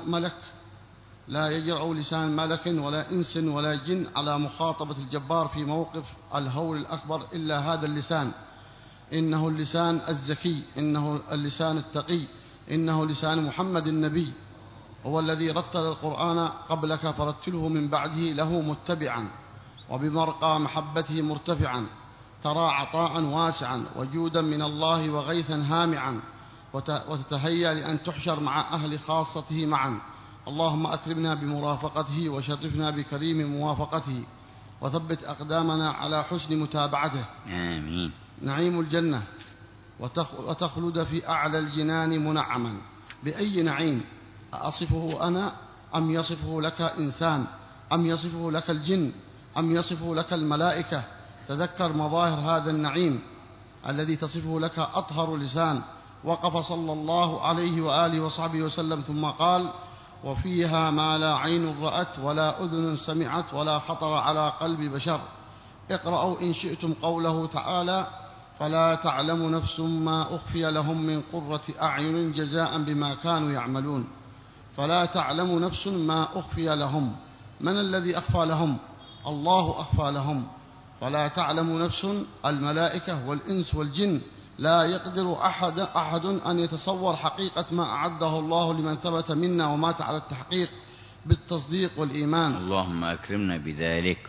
لسان ملك ولا إنس ولا جن على مخاطبة الجبار في موقف الهول الأكبر إلا هذا اللسان. إنه اللسان الزكي، إنه اللسان التقي، إنه لسان محمد النبي، هو الذي رتل القرآن قبلك فرتله من بعده له متبعا، وبمرقى محبته مرتفعا. ترى عطاء واسعا وجودا من الله وغيثا هامعا، وتتهيأ لأن تحشر مع أهل خاصته معا. اللهم أكرمنا بمرافقته وشرفنا بكريم موافقته، وثبت أقدامنا على حسن متابعته. آمين. نعيم الجنة وتخلد في أعلى الجنان منعما. بأي نعيم؟ أصفه أنا أم يصفه لك إنسان أم يصفه لك الجن أم يصفه لك الملائكة؟ تذكر مظاهر هذا النعيم الذي تصفه لك أطهر لسان. وقف صلى الله عليه وآله وصحبه وسلم ثم قال: وفيها ما لا عين رأت ولا أذن سمعت ولا خطر على قلب بشر. اقرأوا إن شئتم قوله تعالى: فلا تعلم نفس ما أخفي لهم من قرة أعين جزاء بما كانوا يعملون. فلا تعلم نفس ما أخفي لهم. من الذي أخفى لهم؟ الله أخفى لهم. فلا تعلم نفس، الملائكة والإنس والجن، لا يقدر أحد أن يتصور حقيقة ما أعده الله لمن ثبت منا ومات على التحقيق بالتصديق والإيمان. اللهم أكرمنا بذلك.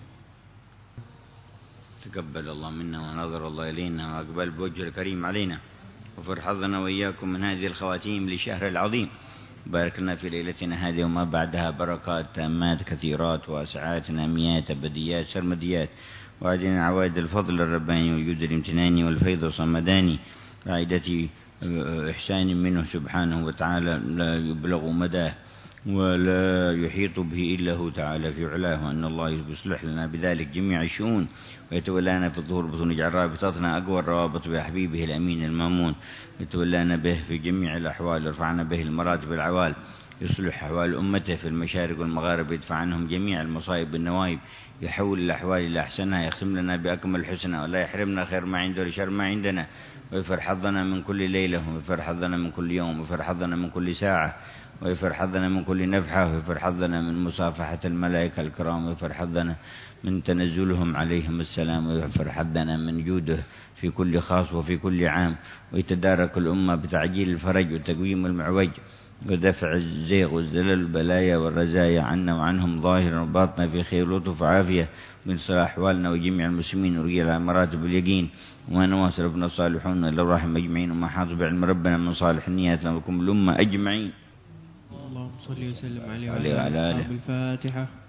تقبل الله منا ونظر الله إلينا وأقبل بوجه الكريم علينا، وفرحظنا وإياكم من هذه الخواتيم لشهر العظيم. بارك لنا في ليلتنا هذه وما بعدها بركات تامات كثيرات واسعات ناميات أبديات سرمديات، وعدنا عوائد الفضل الرباني وجود الامتنان والفيض الصمداني، عائدة إحسان منه سبحانه وتعالى لا يبلغ مداه ولا يحيط به إلا هو تعالى في علاه، وأن الله يصلح لنا بذلك جميع الشؤون، ويتولانا في الظهور بطون، يجعل رابطتنا أقوى الروابط بحبيبه الأمين المامون، يتولانا به في جميع الأحوال، يرفعنا به المراتب العوال، يصلح أحوال أمته في المشارق والمغارب، يدفع عنهم جميع المصائب والنوائب، يحول الأحوال إلى أحسنها، يختم لنا بأكمل الحسنى، ولا يحرمنا خير ما عنده لشر ما عندنا، ويفر حظنا من كل ليلة، ويفر حظنا من كل يوم، ويفر حظنا من كل ساعة، ويفر حظنا من كل نفحة، ويفر حظنا من مصافحة الملائكة الكرام، ويفر حظنا من تنزلهم عليهم السلام، ويفر حظنا من جوده في كل خاص وفي كل عام، ويتدارك الأمة بتعجيل الفرج وتقويم المعوج ودفع الزيغ والزلل والبلايا والرزايا عنا وعنهم ظاهرا وباطنا في خير لطف وعافية، من صلاح أحوالنا وجميع المسلمين، ورجال على مراتب اليقين، وما نواصل ربنا الصالحون إلى الرحم أجمعين، وما حاط بعلم ربنا من صالح النيات لكم الأمة أجمعين. اللهم صل وسلم عليه وعلى آله. الفاتحة.